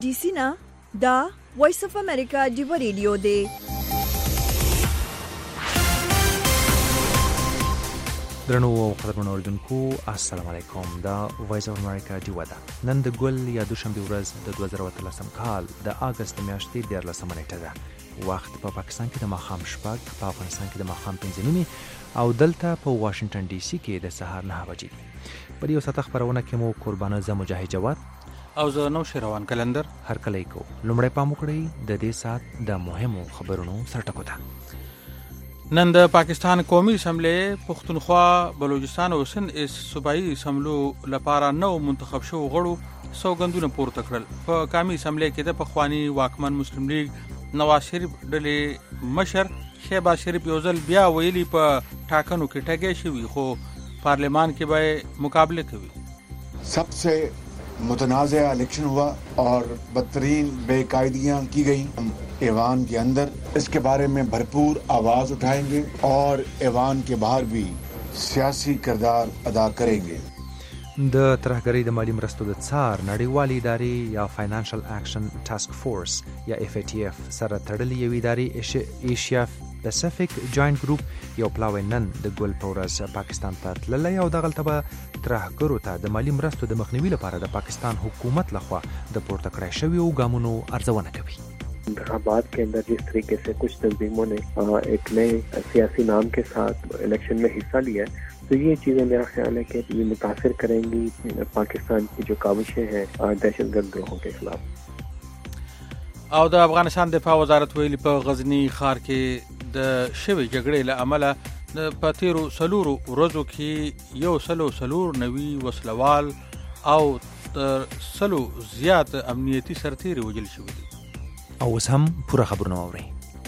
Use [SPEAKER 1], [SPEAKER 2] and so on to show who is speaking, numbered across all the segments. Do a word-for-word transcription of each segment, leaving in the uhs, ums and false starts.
[SPEAKER 1] D C نه دا وایس اف امریکا دی ریډیو دی.
[SPEAKER 2] درنو او قدرمنو اوریدونکو السلام علیکم. دا وایس اف امریکا دی ودا نن د ګل یا دوشنبه ورځ د دوه زره اتلسم کال د اگست میاشتې دیارلسمه نیټه ده. وخت په پاکستان کې د ماښام شپږ، په افغانستان کې د ماښام پنځه نیمې او دلته په واشنگټن ډي سي کې د سهار نهه بجې دي. په دې ساعت خبرونه کې مو قربانه زه مجاهد جواد
[SPEAKER 3] او زه نو شروان کلندر
[SPEAKER 2] هر کله کو لومړی پام وکړئ د دې سات د مهمو خبرونو سرټکو ته.
[SPEAKER 3] نن د پاکستان قومي اسمبلی پښتونخوا بلوچستان او سند صوبایي اسمبلو لپاره نو منتخب شو غړو سوګندونه پورته کړل. په قومي اسمبلی کې د پخوانی واکمن مسلم لیگ نواز شریف ډلې مشر شهباز شریف یو ځل بیا ویلي په ټاکنو کې ټګي شوی خو پارلیمان کې به مقابله کوي.
[SPEAKER 4] सबसे मुतनाज़ा इलेक्शन हुआ और बदतरीन बेकायदियाँ की गई. हम ऐवान के अंदर इसके बारे में भरपूर आवाज़ उठाएंगे और ऐवान के बाहर भी सियासी किरदार अदा करेंगे.
[SPEAKER 2] د ترهګرۍ د مالی مرستو د څار نړیوالې ادارې یا فاینانشل اکشن ټاسک فورس یا اف ای ټي اف سره تړلې یوې ادارې ایشیا پیسفیک جاینټ ګروپ یو پلاوی نن د ګل په ورځ پاکستان ته تللی او دغلته به ترهګرو ته د مالی مرستو د مخنیوي لپاره د پاکستان حکومت لخوا د پورته کړای شویو ګامونو ارزونه کوي.
[SPEAKER 5] انتخابات के अंदर जिस तरीके से कुछ तंजीमों ने एक नए सियासी नाम के साथ इलेक्शन में हिस्सा लिया है तो ये चीज़ें मेरा ख्याल है कि ये मुतासिर करेंगी पाकिस्तान की जो काविशें हैं दहशतगर्द ग्रोहों के खिलाफ.
[SPEAKER 3] او د افغانستان دفاع وزارت ویلي په غزنی ښار کې د شوی جګړې له امله د پاتیرو سلورو ورځو کې یو سلو سلور نوي وسلوال او تر سلو زیات امنیتي سرتیري وژل شوي دي.
[SPEAKER 2] او اوس هم پوره خبرونه واورئ.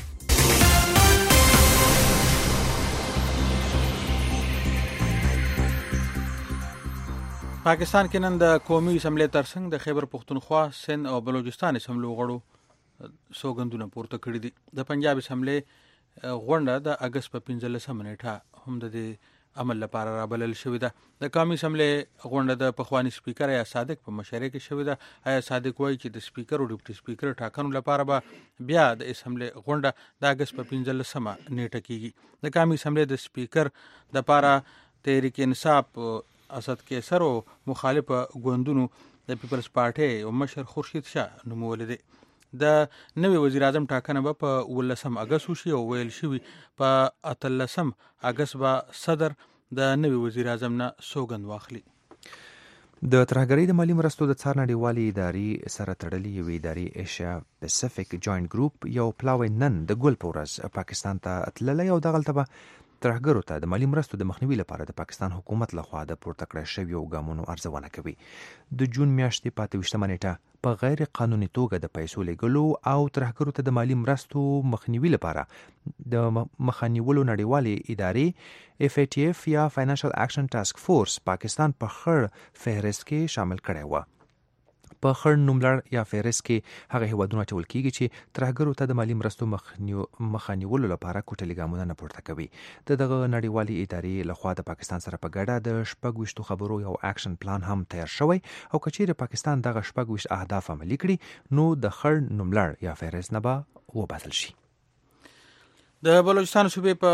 [SPEAKER 3] پاکستان کې نن د قومي اسمبلی ترڅنګ د خیبر پښتونخوا سند او بلوچستان اسمبلو غړو سوګندونه پورته کړي دي. د پنجاب اسمبلی غونډه د اگست په پنځلسمه نیټه هم د دې عمل لپاره رابلل شوې ده. د قومي اسمبلی غونډه د پخوانی سپیکر یا صادق په مشرۍ کې شوې ده. آیا صادق وایي چې د سپیکر او ډیپټي سپیکر ټاکنو لپاره به بیا د اسمبلی غونډه د اگست په پنځلسمه نیټه کېږي. د قومي اسمبلی د سپیکر د لپاره تحریک انصاف اسد کیسر او مخالف ګوندونو د پیپلز پارټي او مشر خورشید شاه نومول دي. د نوي وزیر اعظم ټاکنه به په ولسم اگست وشي او ویل شوی په اتلسم اگست به صدر د نوي وزیر اعظم نه سوګند واخلي.
[SPEAKER 2] د ترهګرۍ د مالی مرستو د څار نړیوالې ادارې سره تړلې یوې ادارې ایشیا پیسفیک جاینټ ګروپ یو پلاوی نن د ګل په ورځ پاکستان ته تللی او دغلته به ترهګرو ته د مالی مرستو د مخنیوي لپاره د پاکستان حکومت لخوا د پورته کړای شویو ګامونو ارزونه کوي. د جون میاشتې په اته ویشتمه نیټه په غیر قانوني توګه د پیسو لیږلو او ترهګرو ته د مالی مرستو مخنیوي لپاره د مخنیولو نړیوالې ادارې اف ای ټي اف یا فاینانشل اکشن ټاسک فورس پاکستان په خړ فهرست کې شامل کړی و. په خړ نوملړ یا فهرست کې هغه هیوادونه ټول کیږي چې ترهګرو ته د مالی مرستو مخنیولو لپاره کوټلي ګامونه نه پورته کوي. د دغه نړیوالې ادارې لخوا د پاکستان سره په ګډه د شپږ ویشتو خبرو یو اکشن پلان هم تیار شوی او کچېرې پاکستان دغه شپږ ویشت اهداف عملي کړي نو د خړ نوملړ یا فهرست نه به وباسل شي.
[SPEAKER 3] د بلوچستان صوبې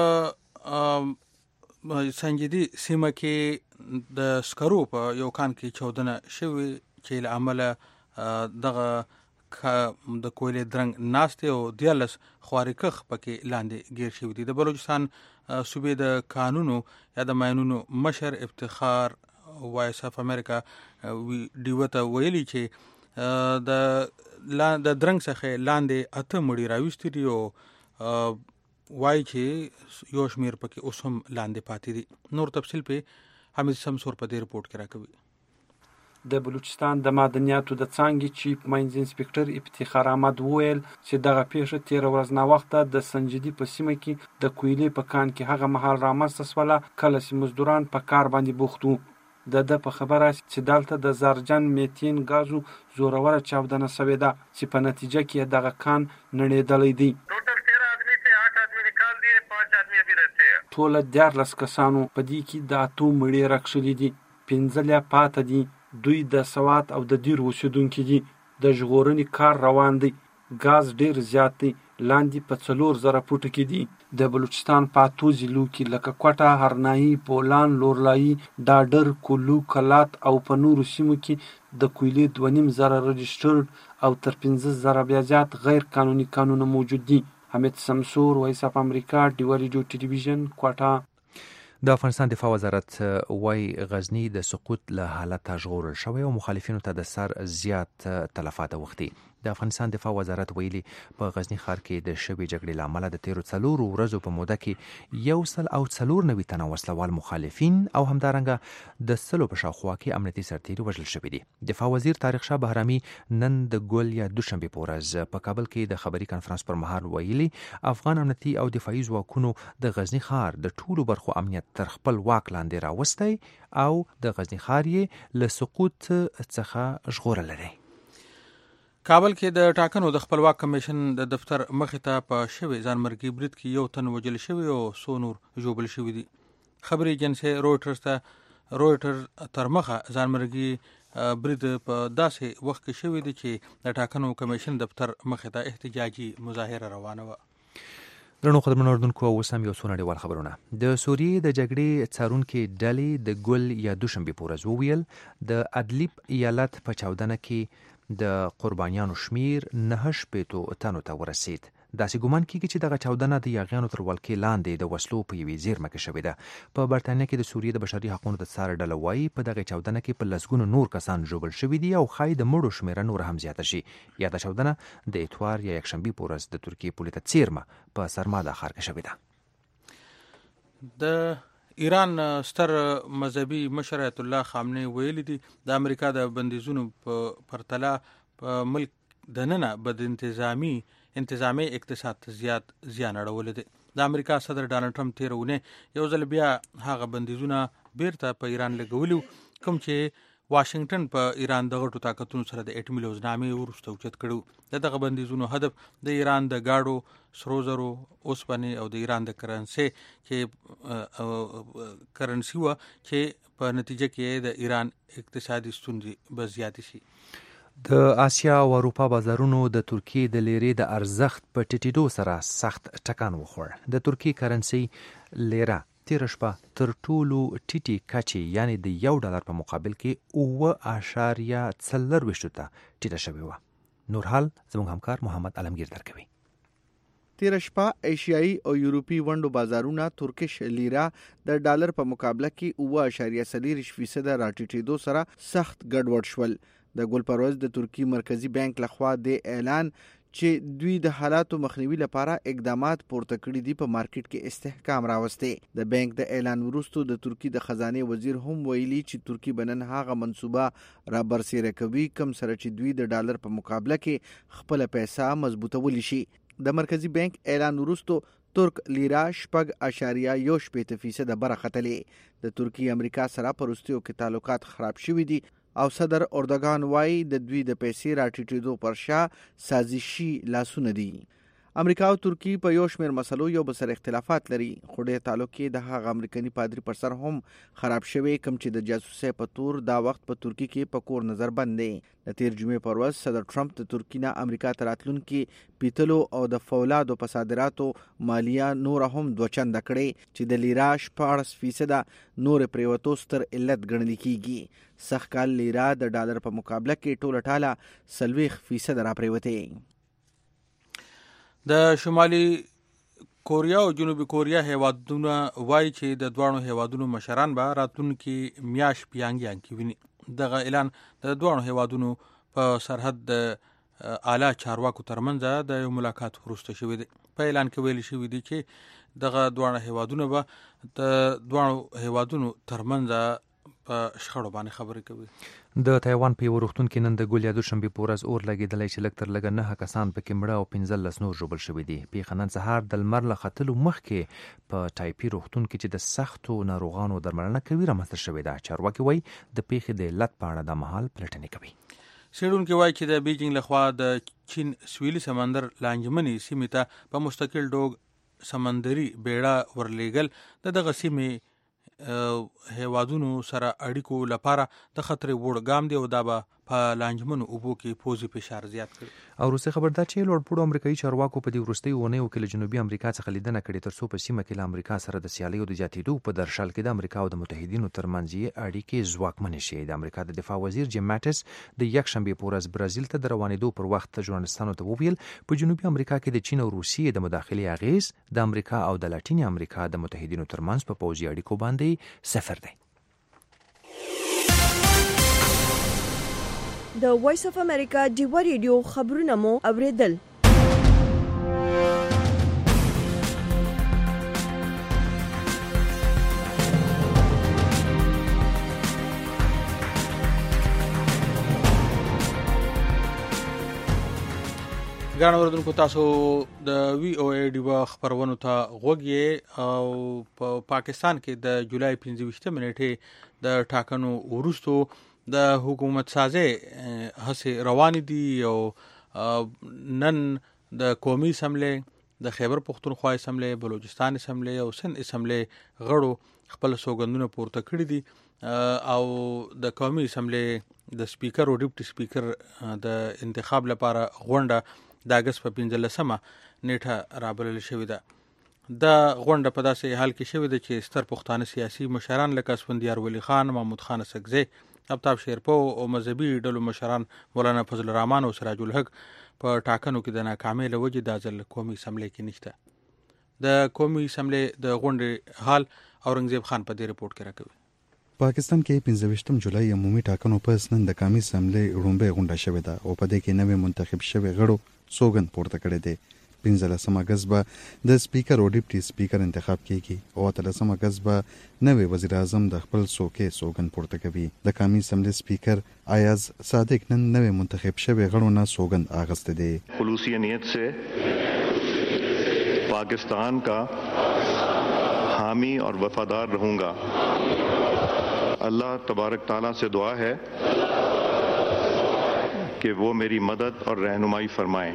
[SPEAKER 3] په سنجدي سیمه کې د سکرو په یو کان کې چودنه شوی چې له امله دغه د کویلې درنګ ناستې او دیالس خوارکخ پکې لاندې ګیر شوي دي. د بلوچستان صوبې د قانونو یا د ماینونو مشر افتخار وایس اف امریکا ډیوته ویلي چې د د درنګ څخه لاندې اته مړي راوستي دي او وایي چې یو شمیر پکې اوس هم لاندې پاتې دي. نور تفصیل په حمید سمسور په دې رپورټ کې راکوي.
[SPEAKER 6] د بلوچستان د معدنیاتو د څانګې چیف ماینز انسپکټر افتخار احمد وویل چې دغه پیښه تیره ورځ ناوخته د سنجدي په سیمه کې د کویلې په کان کې هغه مهال رامنځته شوله کله چې مزدوران په کار باندې بوخت وو. د ده په خبره چې دلته د زرجن میتین ګازو زوروره چاودنه شوې ده چې په نتیجه کې دغه کان نړېدلی دی. ټوله دیارلس کسانو په دې کې د اتو مړي راکښلي دي، پنځه لا پاته دي. دوی د سوات او د دیر اوسیدونکي دي. د ژغورنې کار روان دی. ګاز ډیر زیات دی، لاندې په څلور زره فوټه کې دي. د بلوچستان په اتو ضلعو کې لکه کوټه، هرناهي، بولان، لورلايي، ډاډر، کلو، کلات او په نورو سیمو کې د کویلې دوه نیم زره رجسټرډ او تر پنځه زره بیا زیات غیر قانوني کانونه موجود دي. حمید سمسور، وایس اف امریکا، ډیوا ریډیو ټلویزیون، کوټه.
[SPEAKER 2] د افغانستان دفاع وزارت وای غزنی د سقوط له حالت ژغورل شوی او مخالفینو ته د سر زیات تلفات وختي. د افغانستان دفاع وزارت ویلي په غزنی ښار کې د شوې جګړې له امله د تیرو څلورو ورځو په موده کې یو سل او څلور نوي تنه وسلوال مخالفین او همدارنګه د سلو په شاوخوا کې امنیتي سرتیري وژل شوي دي. دفاع وزیر طارق شاه بهرامي نن د ګل یا دوشنبه په ورځ په کابل کې د خبري کانفرنس پر مهال ویلي افغان امنیتي او دفاعي ځواکونو د غزنی ښار د ټولو برخو امنیت تر خپل واک لاندې راوستی او د غزنی ښار یې له سقوط څخه ژغورلی دی.
[SPEAKER 3] کابل کې د ټاکنو د خپلواک کمیشن د دفتر مخې ته په شوې ځانمرګي برید کې یو تن وژل شوی او څو نور ژوبل شوي دي. خبري ایجنسي رویټرز ته رویټرز تر مخه ځانمرګي برید په داسې وخت کې شوی دی چې د ټاکنو کمیشن دفتر مخې ته احتجاجي مظاهره روانه وه.
[SPEAKER 2] درنو خبرونه اردوونکو او اوس هم یو څو نړیوال خبرونه. د سوریې د جګړې څارونکي ډلې د ګل یا دوشنبې په ورځ وویل د ادلیب ایالت په چاودنه کې د قربانیانو شمیر نه شپېتو تنو ته ورسید. داسې ګومان کیږي چې دغه چاودنه د یاغیانو تر ولکې لاندې د وسلو په یوې زیرمه کې شوې ده. په برتانیا کې د سوریې د بشري حقوقو د څار ډله وایي په دغه چاودنه کې په لسګونو نور کسان ژوبل شوي دي او ښایي د مړو شمیره نور هم زیاته شي. یاده چاودنه د اتوار یا یکشنبې په ورځ د ترکیې پولې ته څیرمه په سرماده ښار کې شوې
[SPEAKER 3] ده. د ایران ستر مذهبي مشر ایت الله خامنه‌ای ویلي دي د امریکا د بندیزونو په پرتله په ملک دننه بد انتظامی انتظامی اقتصاد زیات زیان اړولی دی. د امریکا صدر ډانلډ ټرمپ تېره اونۍ یو ځل بیا هغه بندیزونه بیرته په ایران لګولي کوم چې واشنگټن په ایران د غټو طاقتونو سره د اټومي لوزنامې وروسته اوچت کړو. د دغه بندیزونو هدف د ایران د ګاډو، سرو زرو، اوسپنې او د ایران د کرنسي چې کرنسي وه چې په نتیجه کې د ایران اقتصادي ستونزې به زیاتې شي.
[SPEAKER 2] د آسیا او اروپا بازارونو د ترکیې د لیرې د ارزښت په ټیټېدو سره سخت ټکان وخوړ. د ترکیې کرنسي لیره تیره شپه تر ټولو ټیټې کچې یعنی د یو ډالر په مقابل کې اوه اعشاریه څلرویشتو ته ټیټه شوې وه. نور حال زموږ همکار محمد علمگیر درکوي.
[SPEAKER 7] تیره شپه ایشیایي او یورپي ونډو بازارونه ترکیش لیره د ډالر په مقابله کې اوه اعشاریه څلېرویشت فیصده راټیټېدو سره سخت ګډوډ شول. د ګل پروز د ترکی مرکزی بانک لخوا د اعلان چې دوی د حالاتو مخنیوي لپاره اقدامات پورته کړي دي په مارکیټ کې استحکام راوستی. د بانک د اعلان وروسته د ترکی د خزانه وزیر هم ویلي چې ترکی بنن هغه منصوبه را برسېره کوي کوم سره چې دوی د ډالر په مقابله کې خپل پیسې مضبوطول شي. د مرکزی بانک اعلان وروسته ترک لیره شپږ اعشاریه یو شپېته فیصده برختلې. د ترکی امریکا سره پرستیو کې تعلقات خراب شوي دي او صدر اردوغان وایي د دوی د پیسې راټیټېدو پر شا سازشي لاسونه دي. امریکا او ترکی په یو شمېر مسلو یو بل سره اختلافات لري خو ډېر تعلق کې د هغه امریکایي پادري پر سر هم خراب شوی کوم چې د جاسوسۍ په تور دا وخت په ترکی کې په کور نظر بند دی. د تیر جمعې پر ورځ صدر ټرمپ د ترکی نه امریکا ته راتلونکي پیتلو او د فولادو په صادراتو مالیه نور هم دوه چنده کړې چې د لیره شپاړس فیصده نور پریوتو ستر علت ګڼل کیږي. سږ کال لیره د ډالر په مقابله کې ټوله ټاله څلوېښت فیصده را پریوتې.
[SPEAKER 3] د شمالي کوریا او جنوبي کوریا هیوادونه وایي چې د دواړو هیوادونو مشران به راتلونکي میاشت پیانګیانګ کې ویني. دغه اعلان د دواړو هیوادونو په سرحد د اعلی چارواکو ترمنځ د یو ملاقات وروسته شوی دی. په اعلان کې ویل شوی دی چې دغه دواړه هیوادونه به د دواړو هیوادونو ترمنځ په شخړو باندې خبرې کوي.
[SPEAKER 2] د تایوان په یو روغتون کې نن د ګل یا دوشنبې په ورځ اور لګېدلی چې لږ تر لږه نهه کسان پکې مړه او پنځلس نور ژوبل شوي دي. پیښه نن سهار د لمر له ختلو مخکې په ټایپي روغتون کې چې د سختو ناروغانو درملنه کوي رامنځته شوې ده. چارواکي وایي د پیښې د علت په اړه د مهال پلټنې کوي.
[SPEAKER 3] څېړونکي وایي چې د بیجینګ لخوا د چین سویلي سمندر لانجمنې سیمې ته په مستقل ډول سمندري بیړه ورلېږل د دغه سیمې هیوادونو سره اړیکو لپاره د خطرې وړ ګام دی او دا به په لانجمنو اوبو کې پوځي فشار زیات کړ.
[SPEAKER 2] او روسي خبردار چې لوړپوړو امریکایي چارواکو په دې وروستیو اونیو کې له جنوبي امریکا څخه لیدنه کړې ترڅو په سیمه کې له امریکا سره د سیالیو د زیاتېدو په درشل کې د امریکا او د متحدینو ترمنځ اړیکې ځواکمنې شي. د امریکا د دفاع وزیر جیم ماټس د یکشنبې په ورځ برازیل ته د روانېدو پر وخت ژورنالستانو ته وویل په جنوبي امریکا کې د چین او روسیې د مداخلې اغیز د امریکا او د لاتینې امریکا د متحدینو ترمنځ په پوځي اړیکو باندې صفر دی.
[SPEAKER 1] د وایس اف امریکا ډیوا ریډیو خبرونه مو اوریدل.
[SPEAKER 3] ګران اوریدونکو تاسو د وی او ای ډیوا خبرونو ته غوږی او په پاکستان کې د جولای پنځه ویشتمه نیټه د ټاکنو وروستو د حکومت سازي هڅې روان دي او نن د قومي اسمبلی د خیبر پختونخوا اسمبلی بلوچستان اسمبلی او سند اسمبلی غړو خپل سوګندونه پورته کړی دي او د قومي اسمبلی د سپیکر او ډیپټي سپیکر د انتخاب لپاره غونډه د اگست په پنځلسمه نیټه رابلل شوې ده. د غونډه په داسې حال کې شوې ده چې ستر پښتانه سیاسي مشران لکه اسفندیار ولی خان، محمود خان سکزی، آفتاب شیرپو او مذهبي ډلو مشران مولانا فضل الرحمن او سراج الحق په ټاکنو کې د ناکامۍ له وجې د ځل قومي اسمبلی کې نشته. د قومي اسمبلی د غونډې حال اورنګزیب خان په دې رپورټ کې راکوي.
[SPEAKER 8] پاکستان کې پنځه ویشتم جولای عمومي ټاکنو پس نن د قومي اسمبلی وړاندې غونډه شوې ده او په دې کې نوې منتخب شوی غړو سوګند پورته کړی دی. پنځلسم اگست به د سپیکر او ډیپټي سپیکر انتخاب کیږي او اتلسم اگست به نوې وزیر اعظم د خپل څوکۍ سوګند پورته کوي. د قومي اسمبلی سپیکر ایاز صادق نن نوې منتخب شوی غړو نه سوګند اغسته دی.
[SPEAKER 9] خلوصی نیت سے پاکستان کا حامی اور وفادار رہوں گا. اللہ تبارک تعالیٰ سے دعا ہے کہ وہ میری مدد اور رہنمائی فرمائیں.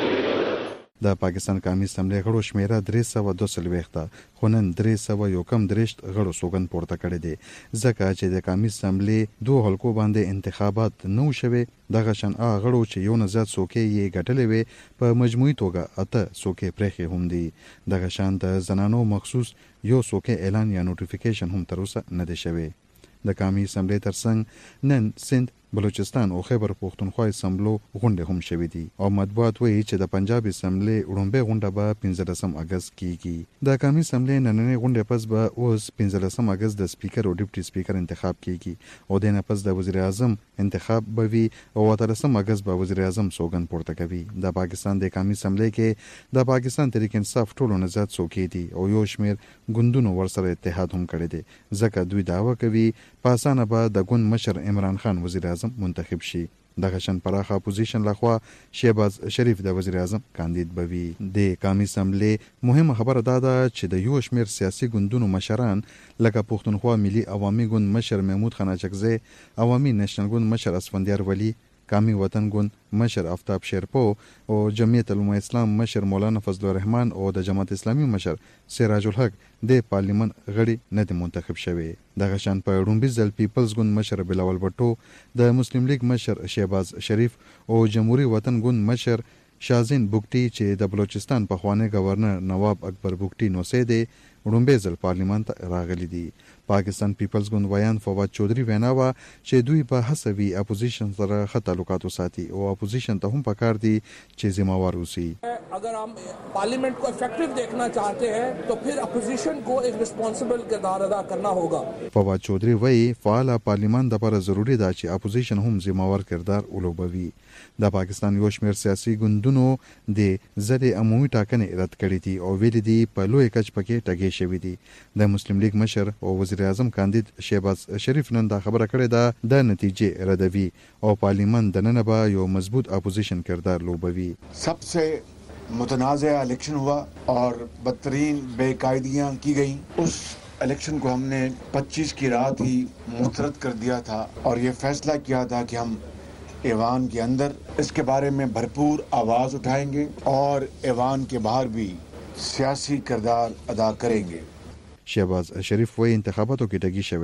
[SPEAKER 8] د پاکستان قومي اسمبلی غړو شمیره درې سوه دوه څلوېښت ده خو نن درې سوه یو کم درېشت غړو سوګند پورته کړی دی ځکه چې د قومي اسمبلی دوه حلقو باندې انتخابات نه و شوي. دغه شان هغه غړو چې یو نه زیات څوکۍ یې ګټلې وې په مجموعي توګه اته څوکۍ پرېښې هم دي. دغه شان د زنانو مخصوص یو څوکۍ اعلان یا نوټیفیکیشن هم تر اوسه نه دی شوی. د قومي اسمبلی ترڅنګ نن سند، بلوچستان او خیبر پختونخوا اسمبلو غونډې هم شوې دي او مطبوعات وایي چې د پنجاب اسمبلی وړاندې غونډه به پنځلسم اگست کیږي. د قومي اسمبلی نننۍ غونډې پس به اوس پنځلسم اگست د سپیکر او ډیپټي سپیکر انتخاب کیږي او د نه پس د وزیر اعظم انتخاب به وي او اتلسم اگست به وزیر اعظم سوګند پورته کوي. د پاکستان د قومي اسمبلی کې د پاکستان تحریک انصاف ټولو نه زیات څوکۍ دي او یو شمیر ګوندونو ورسره اتحاد هم کړی دی ځکه دوی دعوه کوي په اسانه به د ګوند مشر عمران خان وزیر اعظم منتخب شي. دغه شان پراخه اپوزیشن لخوا شهباز شریف د وزیر اعظم کاندید بوي. د قومي اسمبلی مهمه خبره دا ده چې د یو شمیر سیاسي ګوندونو مشران لکه پښتونخوا ملي عوامي ګوند مشر محمود خان اچکزی، عوامي نېشنل ګوند مشر اسفندیار ولی، قومي وطن ګوند مشر آفتاب شیرپو او جمعیت علماء اسلام مشر مولانا فضل الرحمن او د جماعت اسلامي مشر سراج الحق د پارلیمن غړي نه دي منتخب شوي. دغه شان په وړاندې ځل پیپلز ګوند مشر بلاول بټو، د مسلم لیگ مشر شهباز شریف او جمهوریت وطن ګوند مشر شازین بوکټي چې د بلوچستان پخوانی گورنر نواب اکبر بوکټي نوسې دی وړاندې ځل پارلیمان ته راغلي دي. پاکستان پیپلز ګوند ویان فواد چودري وینا وا چې دوی په حسوي اپوزیشن سره ښه تعلقات وساتي او اپوزیشن ته هم پکار دي چې ذمہوار اوسي.
[SPEAKER 10] اگر ہم پارلیمنٹ کو افیکٹو دیکھنا چاہتے ہیں تو پھر اپوزیشن کو ایک ریسپانسبل کردار ادا کرنا ہوگا.
[SPEAKER 8] فواد چودري وایي فعال پارلیمان د لپاره ضروری ده چې اپوزیشن هم ذمہوار کردار ولوبوي. د پاکستان یو شمیر سیاسي ګوندونو د ځلې عمومي ټاکنې رد کړې دي او ویلي دي په لوی کچ پکې ټاګې شوي دي. د مسلم لیگ مشر او وزیر اعظم کاندید شهباز شریف نن دا خبره کړې ده د نتیجې ردوي او پارلیمان دننه به یو مضبوط اپوزیشن کردار لوبوي.
[SPEAKER 4] सबसे मुतनाज़ा इलेक्शन हुआ और बदतरीन बेकायदियाँ की गई. उस इलेक्शन को हमने पच्चीस की रात ही मुस्तरद कर दिया था और ये फैसला किया था कि हम ऐवान के अंदर इसके बारे में भरपूर आवाज़ उठाएंगे और ऐवान के बाहर भी सियासी किरदार अदा करेंगे.
[SPEAKER 8] شهباز شریف وایي انتخاباتو کې ټګي شوې ده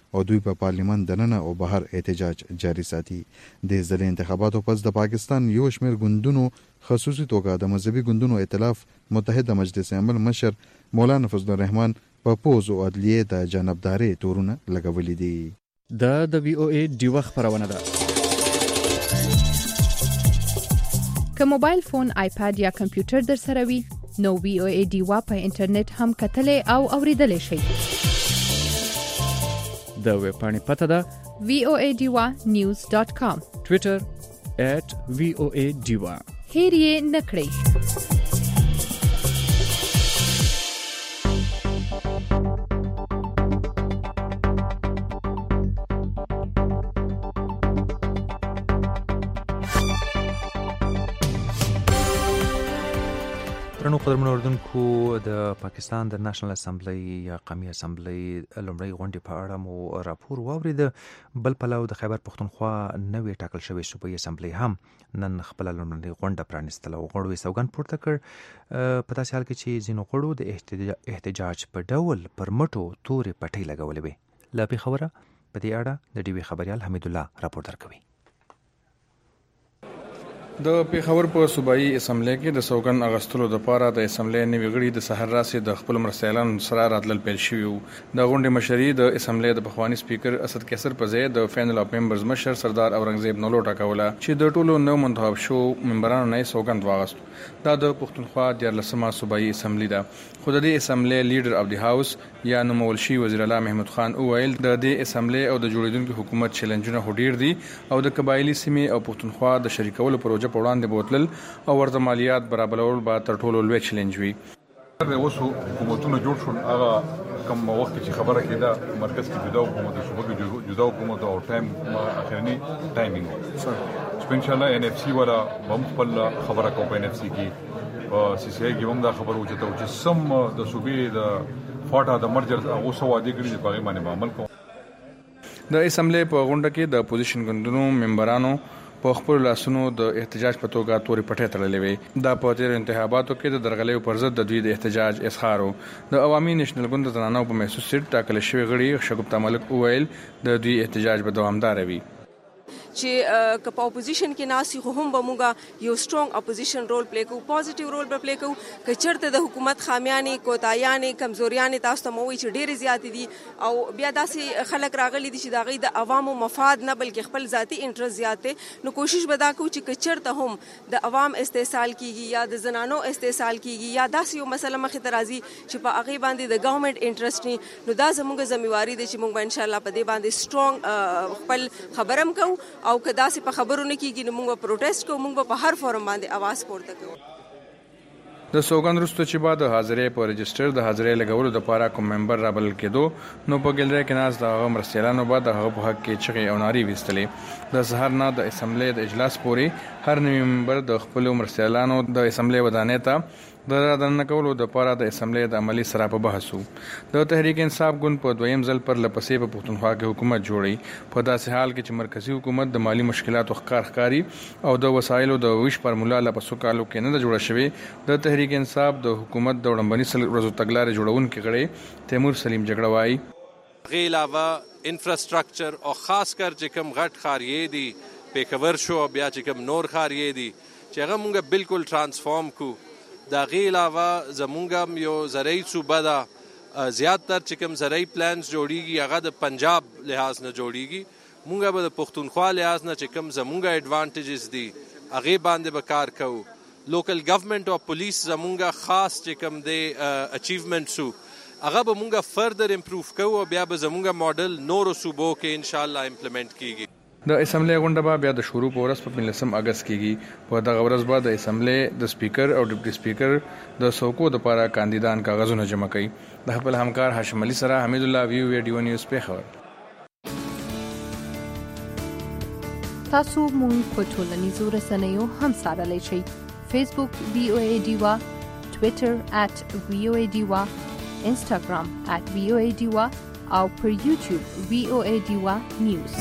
[SPEAKER 8] او دوی په پارلیمان دننه او بهر احتجاج جاری ساتي. د ځلې انتخاباتو پس د پاکستان یو شمېر ګوندونو خصوصي توګه د مذهبي ګوندونو ائتلاف متحده مجلس عمل مشر مولانا فضل الرحمن په پوز او عدلیه د جانبداري تورونه لګولې دي.
[SPEAKER 11] دا د وی او ای ډیوه خبرونه ده.
[SPEAKER 12] که موبایل فون، آیپاد یا کمپیوټر در سره وي نو وی او ای ډیوه په انټرنیټ هم کتلې او اوریدلې شئ.
[SPEAKER 11] د ویب پاڼې پته ده
[SPEAKER 12] وی او ای ډیوه نیوز ډاٹ کام،
[SPEAKER 11] ټویټر ایٹ وی او ای ډیوه.
[SPEAKER 12] هیر یې نه کړئ.
[SPEAKER 2] درنو قدرمنو اردوونکو، د پاکستان د نېشنل اسمبلی یا قومي اسمبلی لومړۍ غونډې په اړه مو راپور واورید. بل پلو د خیبر پښتونخوا نوې ټاکل شوې صوبایي اسمبلی هم نن خپل لومړۍ غونډه پرانیستله او غړو یې سوګند پورته کړ. په داسې حال کې چې ځینو غړو د احتجاج په ډول پر مټو تورې پټۍ لګولې وې. له پېښوره په دې اړه د ډي وي خبريال حمید الله راپور درکوي.
[SPEAKER 13] د پیښور په صوبایي اسمبلی کې د سوګند اغستلو لپاره د اسمبلی نوي غړي د سحر راسي د خپل مرستیالانو سره راتلل پیل شوی وو. د غونډې مشري د اسمبلی د پخوانی سپیکر اسد کیسر په ځای د فینل اف ممبرز مشر سردار اورنګزیب نولوټا کوله چې د ټولو نو منتخب شو ممبرانو نه سوګند واغست. دا د پښتونخوا د لسمه صوبایي اسمبلی ده. خو د دې اسمبلی لیډر اف دی هاوس یا نومول شي وزیر اعلی محمود خان اوایل د دې اسمبلی او د جوړیدونکو حکومت چیلنجونه هډیر دي او د قبایلی سیمې او پښتونخوا د شریکولو پروژه په وړاندې بوتل او ورته مالیات برابرول به تر ټولو لوی چیلنج وي.
[SPEAKER 14] د اوسو حکومتونو جوړ شول هغه کوم وخت چې خبره کېده مرکز کې جدا حکومت او صوبه کې جدا حکومت او ټایم اخرنی ټایمینګ چې ان شاء الله ان اف سی ولا بم خپل خبره کوي په ان اف سی کې او سی سی ای کې هم دا خبره وچته چې سم د صوبې د فاټا د مرجر هغه سو وادي کړی په هغه باندې عمل کوي.
[SPEAKER 13] د اسمبلی په غونډه کې د اپوزیشن ګوندونو ممبرانو په خپل لاسونو د احتجاج په توګه تورې پټې تړلې وې. دا په تیر انتخاباتو کې د درغلیو پر ضد د دوی د احتجاج اظهار د عوامي نېشنل ګوند د زنانو په محسوس سیټ ټاکل شوی غړي شګفتہ ملک اوایل د دوی احتجاج به دوامدار وي.
[SPEAKER 15] چې که په اپوزیشن کې ناسي خو هم به موږ یو سترونګ اپوزیشن رول پلی کوو، پوزټیو رول به پلی کوو. که چېرته د حکومت خامیانې، کوتاهیانې، کمزوریانې تاسو ته مو وایي چې ډېرې زیاتې دي او بیا داسې خلک راغلي دي چې د هغوی د عوامو مفاد نه بلکې خپل ذاتي انټرست زیات دی، نو کوشش به دا کوو چې که چېرته هم د عوام استحصال کېږي یا د زنانو استحصال کېږي یا داسې یو مسله مخې ته راځي چې په هغې باندې د ګورنمنټ انټرست وي، نو دا زموږ ذمہواري دی چې موږ به انشاءالله په دې باندې سترونګ خپل خبره هم کوو او که داسې په خبرو نه کېږي نو موږ به پروټیسټ کوو، موږ به په هر فورم باندې اواز پورته کوو.
[SPEAKER 13] د سوګند وروسته چې بعد د حاضرۍ په رجسټر د حاضرۍ لګولو دپاره کوم ممبر رابلل کېدو نو په ګلرۍ کې ناست د هغه مرستیالانو به د هغه په حق کې چغې او نارې ویستلې. د سهار نه د اسمبلی د اجلاس پورې هر نوي ممبر د خپلو مرستیالانو د اسمبلی ودانۍ ته د رادننه کولو دپاره د اسمبلی د عملي سره په بحث وو. د تحریک انصاف ګوند په دویم ځل پر لپسې په پښتونخوا کې حکومت جوړي په داسې حال کې چې مرکزي حکومت د مالی مشکلاتو ښکار ښکاري او د وسایلو د ویش فارمولا له په څو کالو کې نه ده جوړه شوې. د تحریک انصاف د حکومت د وړاندبني سل ورځو تګلارې جوړونکي غړی تیمور سلیم جګړه وایي
[SPEAKER 16] غیر علاوه انفراستراکچر او خاص کر چې کوم غټ ښاریې دي پیښور شو بیا چې کوم نور ښاریې دي چې هغه مونږ بالکل ترانسفارم کو. دا غیر علاوه زمونږ یو زرعي صوبه ده، زیاتر چې کوم زرعي پلانز جوړیږي هغه د پنجاب لحاظ نه جوړیږي. مونږ به د پښتونخوا لحاظ نه چې کوم زمونږ ایڈوانټیجز دي هغې باندې به کار کوو. لوکل گورنمنٹ او پولیس زمونږ خاص چې کوم دی اچیومنټس وو هغه به مونږ فردر امپروف کوو او بیا به زمونږ ماډل نورو صوبو کې انشاءالله امپلیمنٹ کیږي.
[SPEAKER 13] د اسمبلی غونډه به بیا د شروع په ورځ په پنځلسم اګست کېږي. په دغه ورځ به د اسمبلی د سپیکر او ډیپټي سپیکر د څوکو دپاره کاندیدان کاغذونه جمع کوي. د خپل همکار هاشم علي سره حمید الله وی او ای ډیو نیوز پیښور.
[SPEAKER 12] تاسو مونږ په ټولنیزو رسنیو هم څارلی شئ. فیسبوک وی او ای ډیوا، ټویټر ات وی او ای ډیوا، انسټاګرام ات وی او ای ډیوا او پر یوټیوب وی او ای ډیوا نیوز.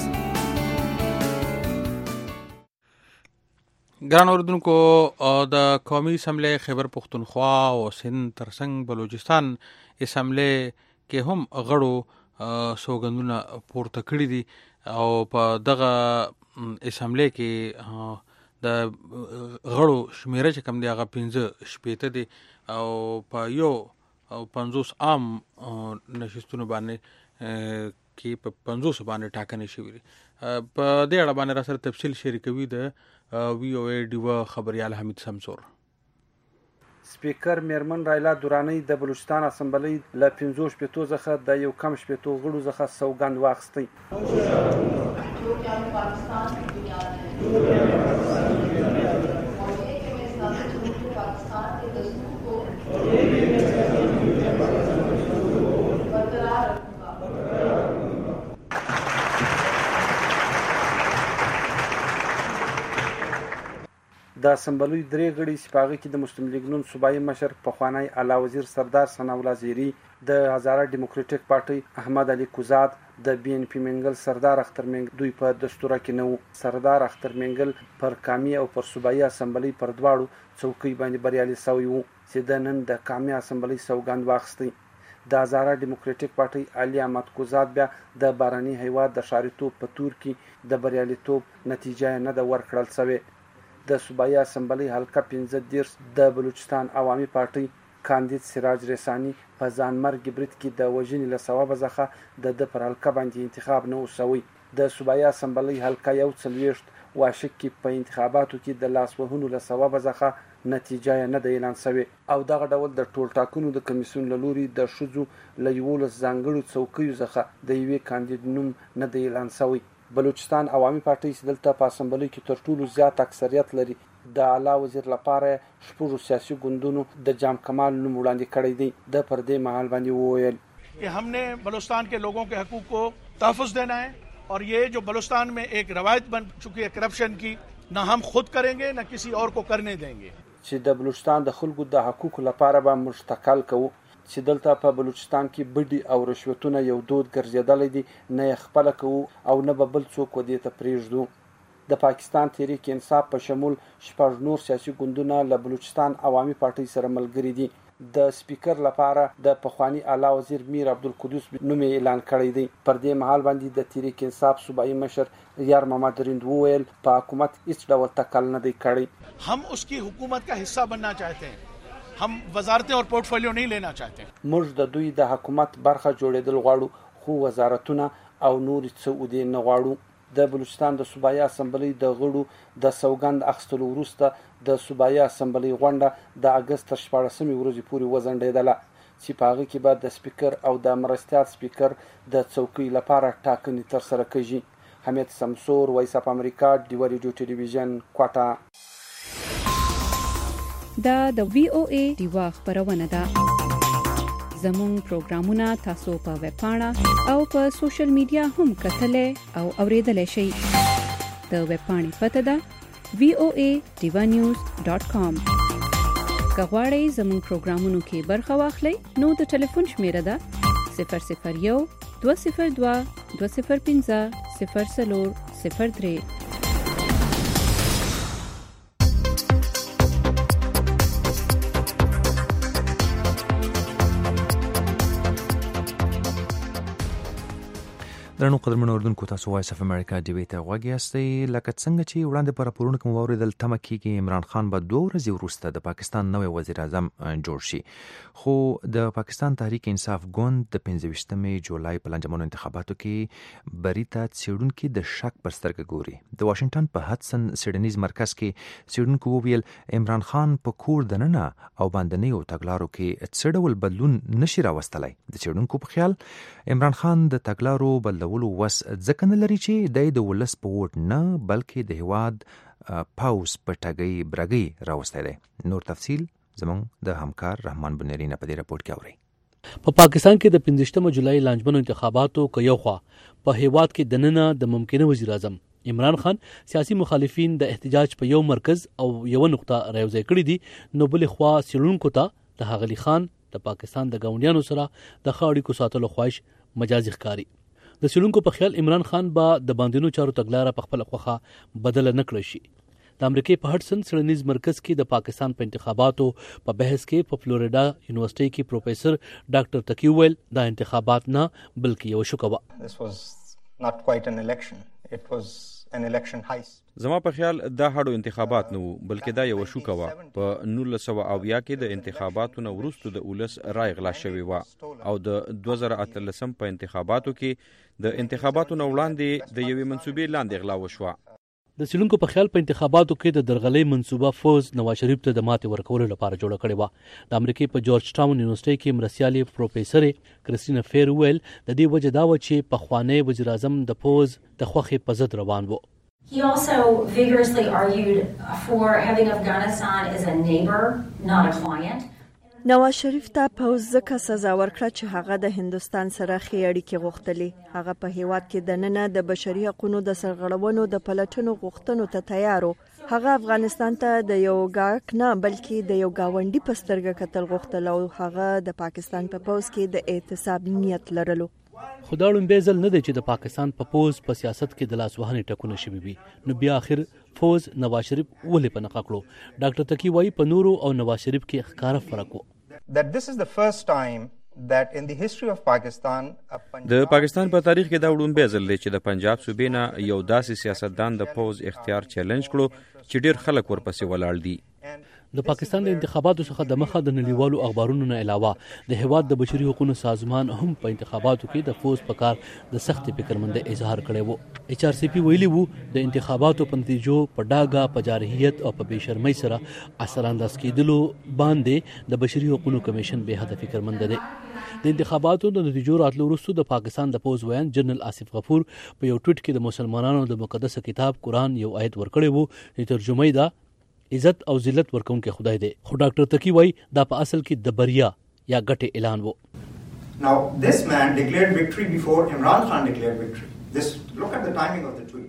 [SPEAKER 3] ګران اوردونکو، د قومي اسمبلی خیبر پښتونخوا او سند ترڅنګ بلوچستان اسمبلی کې هم غړو سوګندونه پورته کړي دي او په دغه اسمبلی کې د غړو شمیره چې کم دی هغه پنځه شپېته دي او په یو او پنځوس عام نشستونه باندې کې په پنځوس باندې ټاکنې شوې دي. په دې اړه باندې را سره تفصیل شریکوي د وی او ای ډیوا خبريال حمید سمسور.
[SPEAKER 6] سپیکر میرمن رایلا دورانی د بلوچستان اسمبلی له پنځو شپېتو څخه د یو کم شپېتو غړو څخه سوګند واخیستی. د اسمبلی درې غړي سپاغه کې د مسلم لیگ نون صوبایي مشر پخوانی اعلی وزیر سردار ثناء الله زیری، د هزاره ډیموکراټیک پارټي احمد علي کوزاد، د بی ان پی منګل سردار اختر منګل دوی په دستوره کې نو. سردار اختر منګل پر کامی او پر صوبایي اسمبلی پر دواړو څوکۍ باندې بریالي شوی وو چې د نن د کامی اسمبلی سوګند واخیستی. د هزاره ډیموکراټیک پارټي علي احمد کوزاد بیا د باراني هیواد د شاریتوب په تور کې د بریالیتوب نتیجه نه د ورکړل شوی. د صوبایي اسمبلی حلقه پنځه دیرش د بلوچستان عوامي پارټي کاندید سراج رسانی په ځانمرګ برید کې د وژنې له سببه څخه د د پر حلقه باندې انتخاب نه وشوی. د صوبایي اسمبلی حلقه یو څلوېښت واشک کې په انتخاباتو کې د لاس وهنو له سببه څخه نتیجه نه د اعلان شوی او دغه ډول د ټول ټاکنو د کمیسیون له لوري د ښځو له یولس ځانګړو څوکیو څخه د یوې کاندید نوم نه د اعلان شوی. بلوچستان عوامي پارټي چې دلته په اسمبلی کې تر ټولو زیات اکثریت لري د اعلی وزیر لپاره شپږو سیاسي ګوندونو د جام کمال نوم وړاندې کړی دی. د پردې محل باندې وویل
[SPEAKER 17] कि हमने बलूचिस्तान के लोगों के हकूक़ को तहफ़्फ़ुज़ देना है और ये जो बलूचिस्तान में एक रवायत बन चुकी है करप्शन की, न हम खुद करेंगे न किसी और को करने देंगे.
[SPEAKER 6] چې د بلوچستان د خلکو د حقوقو لپاره به مشتکل کوو چې دلته په بلوچستان کې بډي او رشوتونه یو دود ګرځېدلی دي، نه یې خپله کوو او نه به بل څوک ودې ته پرېږدو. د پاکستان تحریک انصاف په شمول شپږ نور سیاسي ګوندونه له بلوچستان عوامي پارټۍ سره ملګري دي. د سپیکر لپاره د پخوانی اعلی وزیر میر عبدالقدوس نوم اعلان کړی دی. پر دې مهال باندې د تحریک انصاف صوبایي مشر یار محمد رند وویل په حکومت هیڅ ډول تکل نه دی کړی.
[SPEAKER 17] हम उसकी हुकूमत का हिस्सा बनना चाहते हैं, हम वजारतें और पोर्टफोलियो नहीं लेना चाहते हैं.
[SPEAKER 6] موږ د دوی د حکومت برخه جوړېدل غواړو خو وزارتونه او نور څه ودې نه غواړو. د بلوچستان د صوبایي اسمبلی د غړو د سوګند اخیستلو وروسته د صوبایي اسمبلی غونډه د اګست تر شپاړسمې ورځې پورې وځنډېدله چې په هغه کې به د سپیکر او د مرستیال سپیکر د څوکۍ لپاره ټاکنې ترسره کیږي. حمید سمسور، وایس اف امریکا، ډیوا ریډیو ټلویزیون، کوټه.
[SPEAKER 18] دا د وی او ای ډیوا خبرونه ده. زموږ پروګرامونه تاسو په ویب پاڼه او په سوشل میډیا هم کتلای او اوریدلای شئ. د ویب پاڼې پته ده وی او ای ډیوا نیوز ډاٹ کام. که غواړئ زموږ پروګرامونو کې برخه واخلئ نو د ټلیفون شمیره ده صفر صفر یو دوه صفر دوه دوه صفر پنځه صفر څلور صفر درې.
[SPEAKER 2] درنو قدرمنو اردوونکو، تاسو وایس اف امریکا ډیوی ته غوږ یاستئ. لکه څنګه چې وړاندې په راپورونو کې مو واورېدل، تمه کېږي عمران خان به دوه ورځې وروسته د پاکستان نوی وزیر اعظم جوړ شي. خو د پاکستان تحریک انصاف ګوند د پنځه ویشتمې جولای په لنجمنو انتخاباتو کې بري ته څېړونکي د شک پر سترګه ګوري. د واشنګټن په هډسن څېړنیز مرکز کې څېړونکو وویل عمران خان په کور دننه او باندنیو تګلارو کې څه ډول بدلون نشي راوستلی. د څېړونکو په خیال عمران خان د تګلارو بدلون ولو وس ځکه نه لري چې د ولس په ووټ نه بلکې د هیواد پاوس په ټګۍ برګۍ راوستی دی. نور تفصیل زموږ د همکار رحمان بنيري نه په دې راپورټ کې اورئ.
[SPEAKER 19] په پاکستان کې د پنځه جولای لانجمنو انتخاباتو که یو خوا په هیواد کې دننه د ممکنه وزیر اعظم عمران خان سیاسي مخالفین د احتجاج په یو مرکز او یو نقطه راوځي کړی دي، نو بل خوا سیلونکو ته د هغلی خان د پاکستان د گاونډیانو سره د خاورې کو ساتلو خواهش مجازي ښکاري. د سیلونکو په خیال عمران خان به د باندینو چارو تګلاره په خپل خوخه بدل نه کړی شي. د امریکای په هډسن څېړنیز مرکز کې د پاکستان په انتخاباتو په بحث کې په فلوریډا یونیورسيټي کې پروفیسور ډاکټر تقی ویل دا انتخابات نه بلکې یو شوکه وه.
[SPEAKER 20] This was not quite an election. It was an election heist.
[SPEAKER 21] زما په خیال دا هډو انتخابات نه وو بلکې دا یو شوکه وه. په نولس سوه اویا کې د انتخاباتو نه وروسته د ولس رای غلا شوې وه او د دوه زره اتلسم په انتخاباتو کې د انتخاباتو نه وړاندې د یوې منصوبې لاندې غلا وشوه.
[SPEAKER 19] د څېړونکو په خیال په انتخاباتو کې د درغلۍ منصوبه فوز نواز شریف ته د ماتې ورکولو لپاره جوړه کړې وه. د امریکای په جورج ټاون یونیورسيټي کې مرستیالې پروفیسورې کریستینا فیر ویل د دې وجه دا و چې پخوانی وزیر اعظم د فوز د خوښې په ضد روان و.
[SPEAKER 22] He also vigorously argued for having Afghanistan as a neighbor, not a client.
[SPEAKER 1] نواز شریف ته پوز ځکه سزا ورکړه چې هغه د هندوستان سره ښې اړیکې غوښتلې. هغه په هیواد کې دننه د بشري حقوقو د سرغړونو د پلټنو غوښتنو ته تیار و. هغه افغانستان ته د یو ګاک نه بلکې د یو گاونډي په سترګه کتل غوښتل او هغه د پاکستان په پوز کې د اعتصاب نیت لرلو.
[SPEAKER 19] خو دا لومبی ځل نه دی چې د پاکستان په پوز په سیاست کې د لاس وهنې ټکونه شوي وي. نو بیا آخر فوز نواز شریف ولې په نقه کړو؟ ډاکټر تقی وایي په نورو او نواز شریف کې ښکاره فرق و.
[SPEAKER 20] That this is the first time that in the history of Pakistan
[SPEAKER 21] د پاکستان په تاریخ کې دا وړومبی ځل دی چې د پنجاب صوبې نه یو داسې سیاستدان د پوز اختیار چیلنج کړو چې ډیر خلک ورپسې ولاړ دي.
[SPEAKER 19] د پاکستان د انتخاباتو څخه د مخه د نړیوالو اخبارونو نه علاوه د هیواد د بشري حقوقو سازمان هم په انتخاباتو کې د فوز په کار د سخت فکرمندۍ اظهار کړی وو. ایچ آر سی پی ویلي وو د انتخاباتو په نتیجو په ډاګه په جارحیت او په بېشرمۍ سره اثر انداز کېدلو باندې د بشري حقوقو کمیشن بې حده فکرمند دی. د انتخاباتو د نتیجو راتلو وروسته د پاکستان د پوز ویان جنرال آصف غفور په یو ټویټ کې د مسلمانانو د مقدس کتاب قرآن یو آیت ورکړی وو چې ترجمه یې ده عزت او ذلت ورکوونکی خدای دی. خو ډاکټر تقی وایي دا په اصل کې د بریا یا ګټې اعلان وو.
[SPEAKER 20] Now this man declared victory before Imran Khan declared victory. This look at the timing of the tweet.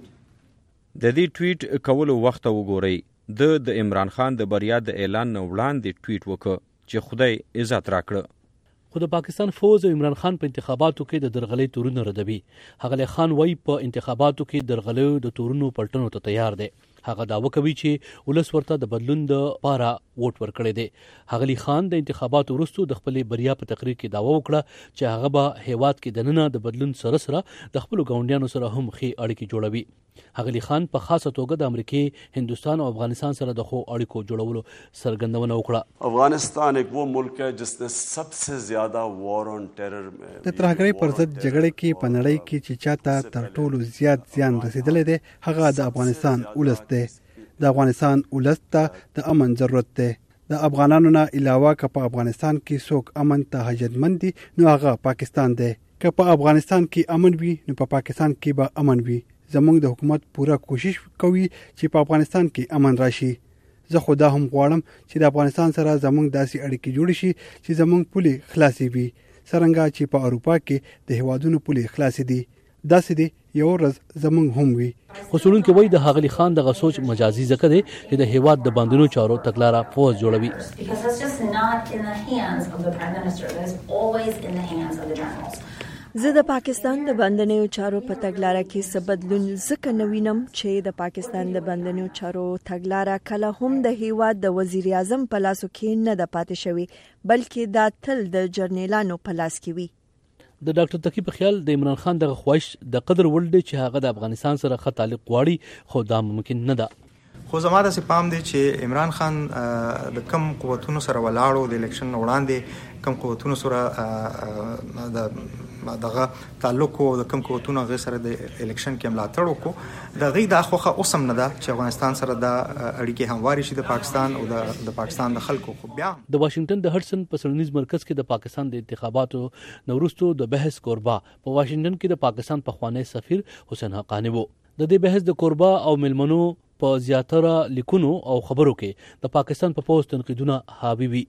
[SPEAKER 21] د دې ټویټ کولو وخت وګورئ. د د عمران خان د بریا د اعلان نه وړاندې ټویټ وکړ چې خدای عزت راکړه.
[SPEAKER 19] خو د پاکستان فوز او عمران خان په انتخاباتو کې د درغلۍ تورونه ردوي. هغه خان وایي په انتخاباتو کې درغلیو د تورونو پلټنو ته تیار دی. هغه داوا کوي چې ولس ورته د بدلون د پاره ووټ ورکړی دی. هغلی خان د انتخاباتو وروسته د خپل بریا په تقریر کې داوا وکړه چې هغه به هیواد کې دننه د بدلون سره سره د خپل ګاونډیانو سره هم ښې اړیکې جوړوي. هغلی خان په خاصه توګه د امریکای، هندوستان او افغانستان سره د خو اړیکو جوړولو څرګندونه وکړه.
[SPEAKER 23] افغانستان ایک وہ ملک ہے جس نے سب سے زیادہ وار آن ٹیرر میں
[SPEAKER 24] د ترهګرۍ پر ضد جګړې کې په نړۍ کې چې چاته تر ټولو زیات زیان رسیدلی دی هغه د افغانستان ولس دی. د افغانستان ولس ته د امن ضرورت دی. د افغانانو نه علاوه که په افغانستان کې څوک امن ته حاجتمند دي نو هغه پاکستان دی. که په افغانستان کې امن وي نو په پاکستان کې به امن وي. زموږ د حکومت پوره کوشش کوي چې په افغانستان کې امن راشي. زه خو دا هم غواړم چې د افغانستان سره زموږ داسې اړیکې جوړې شي چې زموږ پولې خلاصې وي څرنګه چې په اروپا کې د هیوادونو پولې خلاصې دي. داسې دی یو ورځ زموږ هم وي.
[SPEAKER 19] خو څېړونکي وایي د ښاغلي خان دغه سوچ مجازي ځکه دی چې د هیواد د باندنیو چارو تګلاره فوز جوړوي.
[SPEAKER 1] زه د پاکستان د بندنیو چارو په تګلاره کې څه بدلون ځکه نه وینم چې د پاکستان د بندنیو چارو تګلاره کله هم د هیواد د وزیر اعظم په لاسو کې نه ده پاتې شوې بلکې دا تل د جرنیلانو په لاس کې وي.
[SPEAKER 19] د ډاکټر تقی په خیال د عمران خان دغه خواهش د قدر وړ دی چې هغه د افغانستان سره ښه تعلق غواړي خو دا ممکن نه ده.
[SPEAKER 20] خو زما داسې پام دی چې عمران خان د کم قوتونو سره ولاړو د الیکشن وړاندې کم قوتونو سره د دغه تعلق او د کم قوتونو هغې سره د الیکشن کې ملاتړ وکړو. د هغې دا خوښه اوس هم نه ده چې افغانستان سره دا اړیکې هموارې شي د پاکستان او د پاکستان د خلکو. خو بیا
[SPEAKER 19] د واشنگټن د هډسن په څېړنیز مرکز کې د پاکستان د انتخاباتو نه وروسته د بحث کوربه په واشنگټن کې د پاکستان پخوانی سفیر حسین حقانی و. د دې بحث د کوربه او ملمنو په زیاتره لیکونو او خبرو کې د پاکستان په پوز تنقیدونه حاوی وي.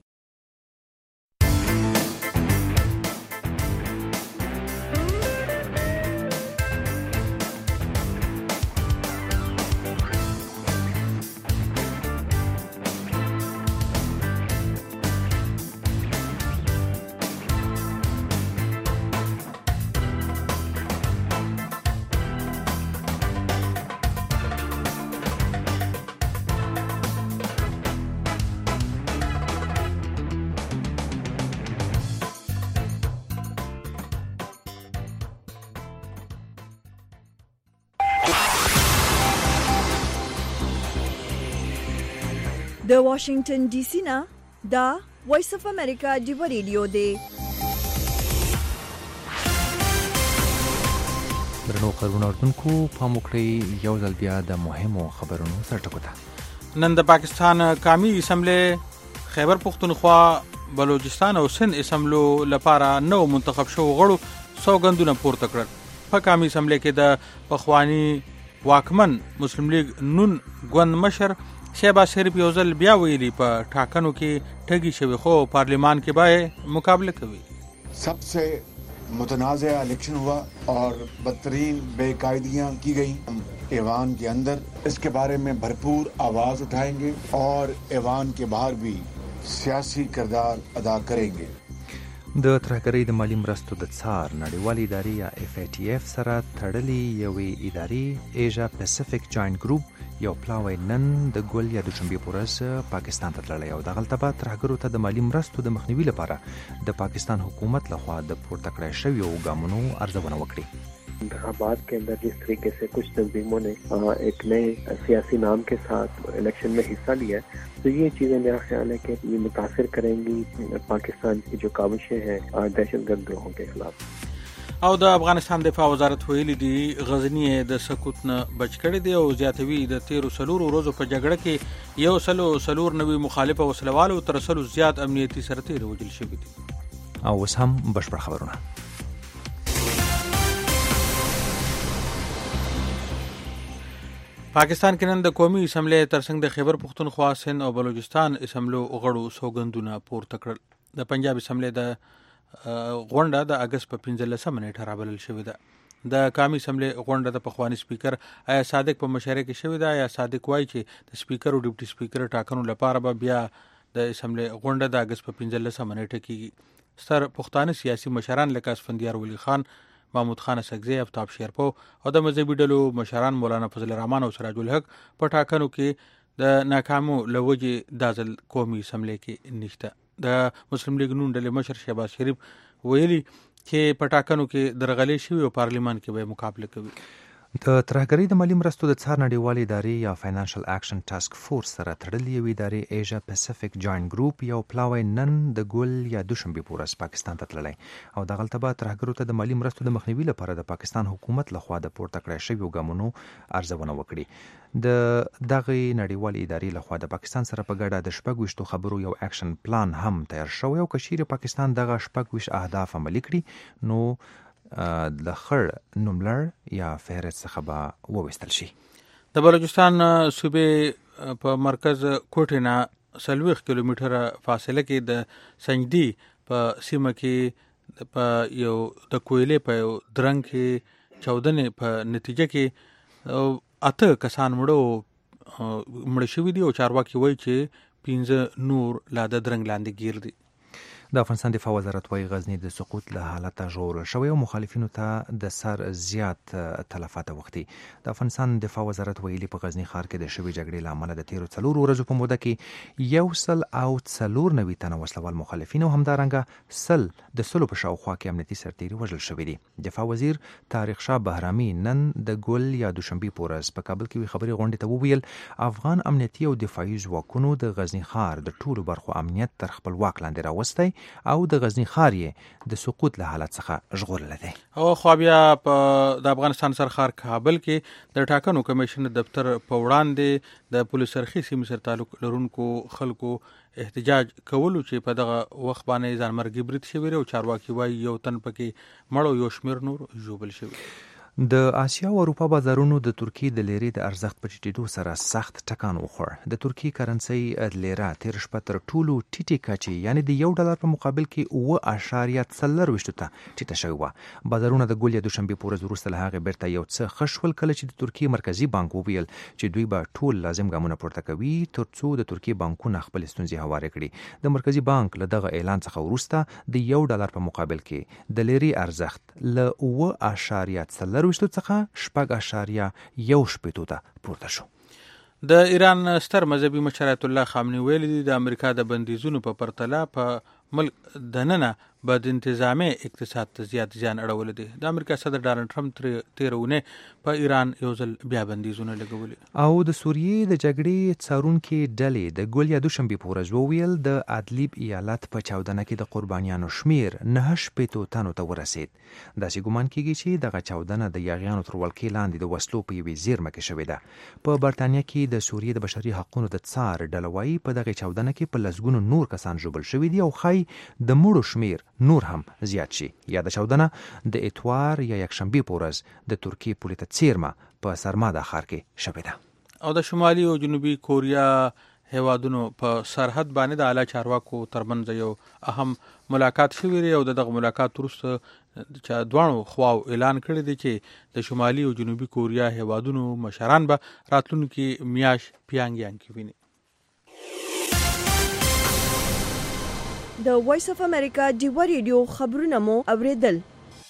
[SPEAKER 1] د واشنگټن ډي سي نه دا وایس اف امریکا دی ریډیو دی.
[SPEAKER 2] درنو خبرونه اردوونکو پام وکړئ یو ځل بیا د مهمو خبرونو سرټکو ته.
[SPEAKER 3] نن د پاکستان قومي اسمبلی خیبر پختونخوا بلوچستان او سند اسمبلو لپاره نو منتخب شو غړو سوګندونه پورته کړل. په قومي اسمبلی کې د پخوانی واکمن مسلم لیگ نون ګوند مشر شهباز شریف یو ځل بیا ویلي په ټاکنو کې ټګي شوی خو پارلیمان کې به مقابله کوي.
[SPEAKER 4] सबसे मुतनाज़ इलेक्शन हुआ और बदतरीन बेकायदियाँ की गई ऐवान के अंदर. इसके बारे में भरपूर आवाज़ उठाएंगे और ऐवान के बाहर भी सियासी किरदार अदा करेंगे.
[SPEAKER 2] د ترهګرۍ د مالی مرستو د څار نړیوالې ادارې یا اف ای ټي اف سره تړلې یوې ادارې ایشیا پیسفیک جاینټ ګروپ یو پلاوی نن د ګل یا دوشنبې په ورځ پاکستان ته تللی او دغلته به ترهګرو ته د مالی مرستو د مخنیوي لپاره د پاکستان حکومت لخوا د پورته کړی شویو ګامونو ارزونه وکړي.
[SPEAKER 5] इंतखाबात के अंदर जिस तरीके से कुछ तंजीमों ने एक नए सियासी नाम के साथ इलेक्शन में हिस्सा लिया है तो ये चीज़ें मेरा ख्याल है कि ये मुतासिर करेंगी पाकिस्तान की जो काविशें हैं दहशतगर्द ग्रोहों के खिलाफ.
[SPEAKER 3] او د افغانستان دفاع وزارت ویلي دی غزنی د سقوط نه بچ کړی دی او زیاتوي د تیرو سلورو ورځو په جګړه کې یو سلو سلور نوي مخالف وسلوالو تر سلو زیات امنیتي سرتیر وجل شوي دي.
[SPEAKER 2] او اوس هم بشپړ خبرونه.
[SPEAKER 3] پاکستان کې نن د قومي اسمبلی ترڅنګ د خیبر پختونخوا سند او بلوچستان اسمبلو غړو سوګندونه پورته کړل. د پنجاب اسمبلی د غونډه د اگست په پنځلسمه نیټه رابلل شوې ده. د قومي اسمبلی غونډه د پخوانی سپیکر آیا صادق په مشاعره کې شوې ده. آیا صادق وایي چې د سپیکر او ډیپټي سپیکر ټاکنو لپاره به بیا د اسمبلی غونډه د اگست په پنځلسمه نیټه کېږي. ستر پښتانه سیاسي مشران لکه اسفندیار ولی خان، محمود خان سګزی، افتاب شیرپو او د مذهبي ډلو مشران مولانا فضل الرحمن او سراج الحق په ټاکنو کې د ناکامو لوجې دازل قومي اسمبلی کې نشته. د مسلم لیگ نون ډلې مشر شهباز شریف ویلي چې په ټاکنو کې درغلي شوی او پارلیمان کې به مقابله کوي.
[SPEAKER 2] د ترهګرۍ د مالی مرستو د څار نړیوالې ادارې یا فاینانشل اکشن ټاسک فورس سره تړلې یوې ادارې ایشیا پیسفیک جاینټ ګروپ یو پلاوی نن د ګل یا دوشنبې په ورځ پاکستان ته تللی او دغلته به ترهګرو ته د مالی مرستو د مخنیوي لپاره د پاکستان حکومت لخوا د پورته کړی شویو ګامونو ارزونه وکړي. د دغې نړیوالې ادارې لخوا د پاکستان سره په ګډه د شپږ ویشتو خبرو یو اکشن پلان هم تیار شوی او که چیرې پاکستان دغه شپږ ویشت اهداف عملي کړي نو د خړ نوملړ یا فهرست څخه به وویستل شي.
[SPEAKER 3] د بلوچستان صوبې په مرکز کوټې نه څلوېښت کیلومتره فاصله کې د سنجدي په سیمه کې په یو د کویلې په یو درنګ کې چاودنې په نتیجه کې اته کسان مړه مړه شوي دي او چارواکي وایي چې پنځه نور لا د درنګ لاندې ګیر دي.
[SPEAKER 2] د افغانستان دفاع وزارت وايي غزنی د سقوط له حالته ژغورل شوی او مخالفینو ته د سر زیات تلفات وختي. د افغانستان دفاع وزارت ویلي په غزنی ښار کې د شوی جګړې له امله د تیرو څلورو ورځو په موده کې یو سل او څلور نوي تنه وسلوال مخالفین او همدارنګه سل د سلو په شاوخوا کې امنیتي سرتیري وژل شوي دي. دفاع وزیر طارق شاه بهرامي نن د ګل یا دوشنبې په ورځ په کابل کې خبري غونډې ته وویل افغان امنیتي او دفاعي ځواکونو د غزنی ښار د ټولو برخو امنیت تر خپل واک لاندې راوستی او د غزنی ښار یې د سقوط له حالت څخه ژغورلی دی.
[SPEAKER 3] او خو بیا په د افغانستان سرخار کابل کې د ټاکنو کمیشن دفتر په وړاندې د پولیس سرخي سیمې سره تعلق لرونکو خلکو احتجاج کولو چې په دغه وخت باندې ځانمرګي برید شوی او چارواکي وایي یو تن پکې مړ او یو شمېر نور ژوبل شوي.
[SPEAKER 2] د آسیا او اروپا بازارونو د ترکیې د لیرې د ارزښت په ټیټېدو سره سخت ټکان وخوړ. د ترکیې کرنسۍ لیره تېره شپه تر ټولو ټیټې کچې یعنې د یو ډالر په مقابل کې اوه اعشاریه څلرویشتو ته ټیټه شوې وه. بازارونه د ګل یا دوشنبې په ورځ وروسته له هغې بیرته یو څه ښه شول کله چې د ترکیې مرکزي بانک وویل چې دوی به ټول لازم ګامونه پورته کوي تر څو د ترکیې بانکونه خپلې ستونزې هوارې کړي. د مرکزي بانک له دغه اعلان څخه وروسته د یو ډالر په مقابل کې د لیرې ارزښت له اوه اعشاریه څلرویشتو څخه شپږ اعشاریه یو شپېتو ته پورته شو.
[SPEAKER 3] د ایران ستر مذهبي مشر آیت الله خامنه‌ای ویلي دي د امریکا د بندیزونو په پرتله په ملک دننه بد انتظامی اقتصاد ته زیات زیان اړول دي. د امریکا صدر ډانلډ ټرمپ تیرونه په ایران یو ځل بیا بندیزونه لګولي.
[SPEAKER 2] او د سوریې د جګړې څارونکو ډلې د ګول یا دوشنبه په ورځ وویل د ادلیب ایالت په چاودنه کې د قربانیانو شمیر نه شپېتو تنو ته ورسید. داسې ګومان کیږي چې دغه چاودنه د یاغیانو تر ولکې لاندې د وسلو په یوې زیرمه کې شوې ده. په برتانیا کې د سوریې د بشري حقوقو د څار ډله وایي په دغه چاودنه کې په لسګونو نور کسان ژوبل شوي دي او خای د مړو شمیر نور هم زیات شي. یا د چاودنه د اتوار یا یکشنبه په ورځ د ترکیې پولیس څیرمه په سرماده ښار کې شوې ده.
[SPEAKER 3] او د شمالي او جنوبي کوریا هیوادونو په سرحد باندې د اعلی چارواکو ترمنځ یو اهم ملاقات شوی دی او دغه ملاقات وروسته چې دوانو خواو اعلان کړی دی چې د شمالي او جنوبي کوریا هیوادونو مشران به راتلونکي میاش پیانګیانګ کې ویني.
[SPEAKER 1] د وایس اف امریکا ډیو ریډیو خبرونه مو اوریدل.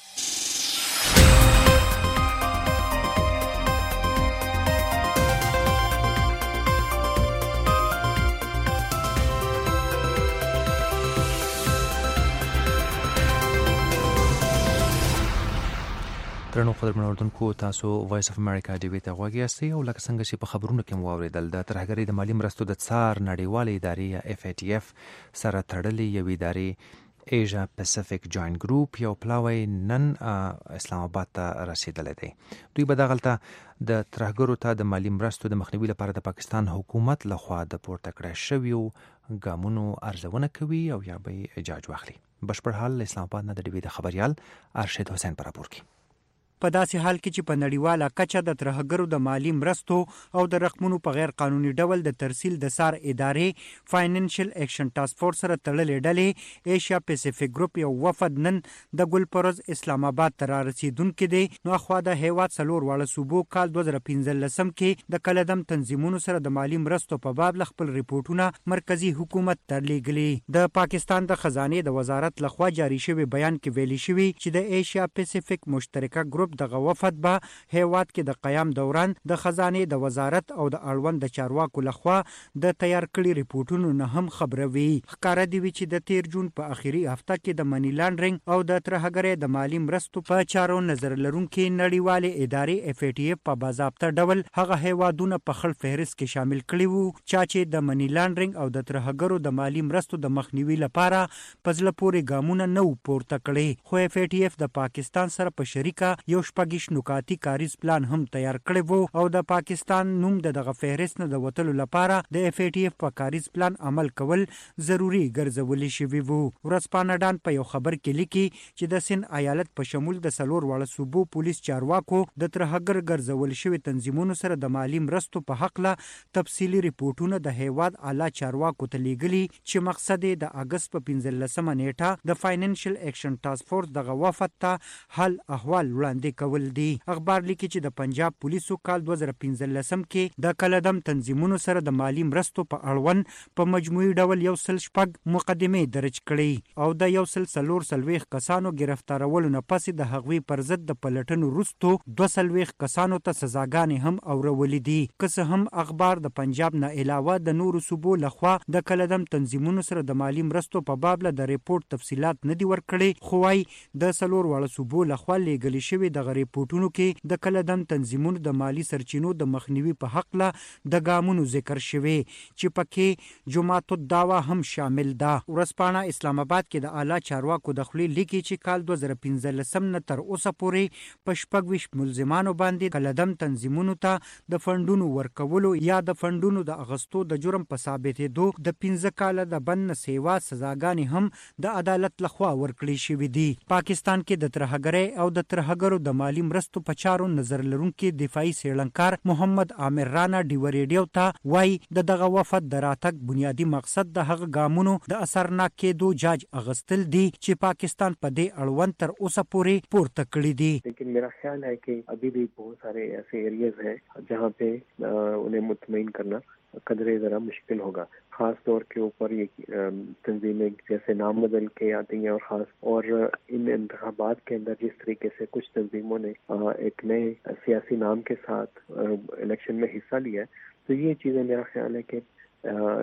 [SPEAKER 2] درنو خبرونه اوریدونکو تاسو وایس اف امریکا ډیوی ته غوږی یاستئ او لکه څنګه چې په خبرونو کې مو اوریدل د ترهګرۍ د مالی مرستو د څار نړیوالې ادارې یا اف ای ټی اف سره تړلې یوې ادارې ایشیا پیسفیک جوائنٹ ګروپ یو پلاوی نن اسلام آباد ته رسیدلی دی. دوی به دغلته د ترهګرو ته د مالی مرستو د مخنیوي لپاره د پاکستان حکومت لخوا د پورته کړی شویو ګامونو ارزونه کوي او یا به اجازه واخلي. بشپړ حال اسلام آباد نه د ډیوی د خبريال ارشد حسین پر راپور کی.
[SPEAKER 7] په داسې حال کې چې په نړیواله کچه د ترهګرو د مالی مرستو او د رقمونو په غیر قانوني ډول د ترسیل د سار ادارې فاینانشل ایکشن ټاسک فورس سره تړلې ډلې ایشیا پیسفیک ګروپ یو وفد نن د ګلپرز اسلام آباد ته رارسیدونکي دي. نو اخوا د هیواد څلور واړه صوبو کال دوه زره پنځلسم کې د کلدم تنظیمونو سره د مالی مرستو په باب خپل ریپورتونه مرکزی حکومت ته لیږلي. د پاکستان د خزانه د وزارت لخوا جاری شوی بیان کې ویلي شوی چې د ایشیا پیسفیک مشترکه ګروپ دغه وفد به هیواد کې د قیام دوران د خزانه د وزارت او د اړوند د چارواکو لخوا د تیار کړي ریپورتونو نه هم خبروي. ښکارا دی چې د تیر جون په اخیری هفته کې د منی لانډرینګ او د ترهګرۍ د مالی مرستو په چارو نظر لرونکي نړیوالې ادارې اف ای ټی اف په باضابطه ډول هغه هیوادونه په خړ فهرست کې شامل کړي وو چې د منی لانډرینګ او د ترهګرو د مالی مرستو د مخنیوي لپاره پزله پورې ګامونه نه پورته کړي. خو اف ای ټی اف د پاکستان سره په شریکه یو شپږیش نکاتی کاریز پلان هم تیار کړی وو او د پاکستان نوم د دغه فهرست نه د وتلو لپاره د اف ای ټی اف په کاریز پلان عمل کول ضروری ګرځولې شوی وو. ورځپاڼه ډان په یو خبر کې لیکي چې د سند ایالت په شمول د سلور واړه صوبو پولیس چارواکو د ترهګر ګرځول شوی تنظیمونو سره د مالی مرستو په حق له تفصیلی ریپورتونه د هیواد اعلی چارواکو ته لیږلي چې مقصد د اگست په پنځلسمه نیټه د فاینانشل ایکشن ټاسک فورس دغه وفد ته حل احوال وړاندې کول دي. اخبار لیکي چې د پنجاب پولیسو کال دوه زره پنځلسم کې د کلدم تنظیمونو سره د مالی مرستو په اړوند په مجموعي ډول یو سل شپږ مقدمې درج کړي او د یو سل څلور څلوېښت کسانو گرفتارولو نه پسې د هغوی پر ضد د پلټنو وروسته دوه څلوېښت کسانو ته سزاګانې هم اورولې دي. که څه هم اخبار د پنجاب نه علاوه د نورو صوبو لخوا د کلدم تنظیمونو سره د مالی مرستو په باب له د ریپورت تفصيلات نه دي ورکړي خو وايي د څلور واړه صوبو لخوا لیږل شوی د ریپورتونو کې د کلدم تنظیمونو د مالی سرچینو د مخنیوي په حق له د ګامونو ذکر شوی چې پکې جماعت الدعوا هم شامل ده. ورځپاڼه اسلام آباد کې د اعلی چارواکو د خولي لیکي چې کال دوه زره پنځلسم نه تر اوسه پورې په شپږ ویشت ملزمانو باندې کلدم تنظیمونو ته د فندونو ورکولو یا د فندونو د اغستو د جرم په ثابتېدو د پنځه کاله د بند سیوا سزاګانې هم د عدالت لخوا ورکړي شوې دي. پاکستان کې د ترهګرۍ او د ترهګرو د مالی مرستو په چارو نظر لرونکي دفاعي سیړنکار محمد عامر رانا ډیو ریډیو ته وایي د دغه وفد د راتګ بنیادی مقصد د هغه ګامونو د اثرناک کېدو جاج اغستل دي چې پاکستان په دې اړوند تر اوسه پورې پورته کړی دي.
[SPEAKER 5] لیکن میرا خیال ہے کہ ابھی بھی بہت سارے ایسے ایریاز ہیں جہاں پہ انہیں مطمئن کرنا قدرے ذرا مشکل ہوگا. خاص طور کے اوپر یہ تنظیمیں جیسے نام بدل کے آتی ہیں اور خاص اور ان انتخابات کے اندر جس طریقے سے کچھ تنظیموں نے ایک نئے سیاسی نام کے ساتھ الیکشن میں حصہ لیا ہے تو یہ چیزیں میرا خیال ہے کہ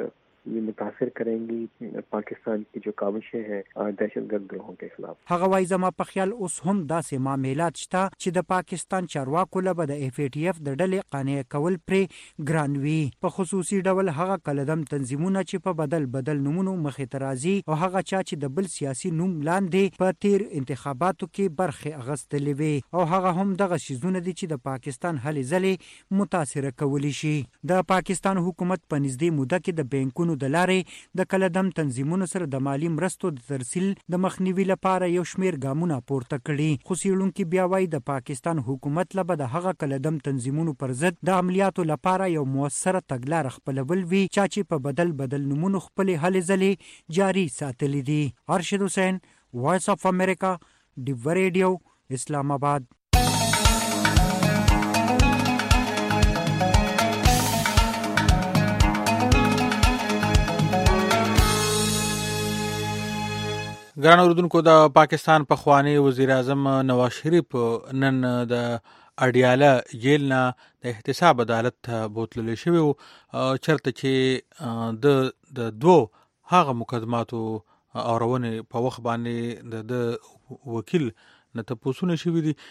[SPEAKER 5] ये मुतासिर करेंगी पाकिस्तान की जो काविशें हैं दहशतगर्द ग्रोहों के खिलाफ.
[SPEAKER 7] هغه وایي زما په خیال اوس هم داسې معاملات شته چې د پاکستان چارواکو له به د اف ای ټي اف د ډلې قانع کول پرې ګران وي. په خصوصي ډول هغه کلدم تنظیمونه چې په بدل بدل نومونو مخې ته راځي او هغه چا چې د بل سیاسي نوم لاندې په تیر انتخاباتو کې برخه اخیستلې وي او هغه هم دغه شیزونه دي چې د پاکستان هلې ځلې متاثر کولی شي. د پاکستان حکومت په نږدې موده کې د بانکونو د لارې د کلدم تنظیمونو سره د مالی مرستو د ترسیل د مخنیوي لپاره یو شمیر ګامونه پورته کړي. خو څېړونکي بیا وایي د پاکستان حکومت له به د هغه کلدم تنظیمونو پر ضد د عملیاتو لپاره یو موثره تګلاره خپلول وي چا چې په بدل بدل نومونو خپلې هلې ځلې جاري ساتلي دي. ارشد حسین، وایس اف امریکا، ډیو ریډیو، اسلام آباد.
[SPEAKER 3] ګران اوردونکو، د پاکستان پخوانی وزیر اعظم نواز شریف نن د اډیاله جیل نه د احتساب عدالت ته بوتلل شوی و، چرته چې د د دوه هغه مقدماتو اورونې په وخت باندې د وکیل نه تپوسونه شوي دي.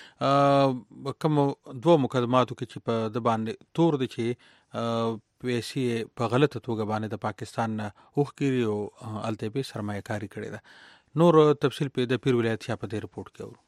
[SPEAKER 3] کوم دوه مقدماتو کې چې په د باندې تور دي چې پیسې په غلطه توګه باندې د پاکستان نه اوښکري او هلته یې سرمایه کاري کړې ده. نور تفصیل په د پیر ولایت شاه په دې رپورټ کې اورو.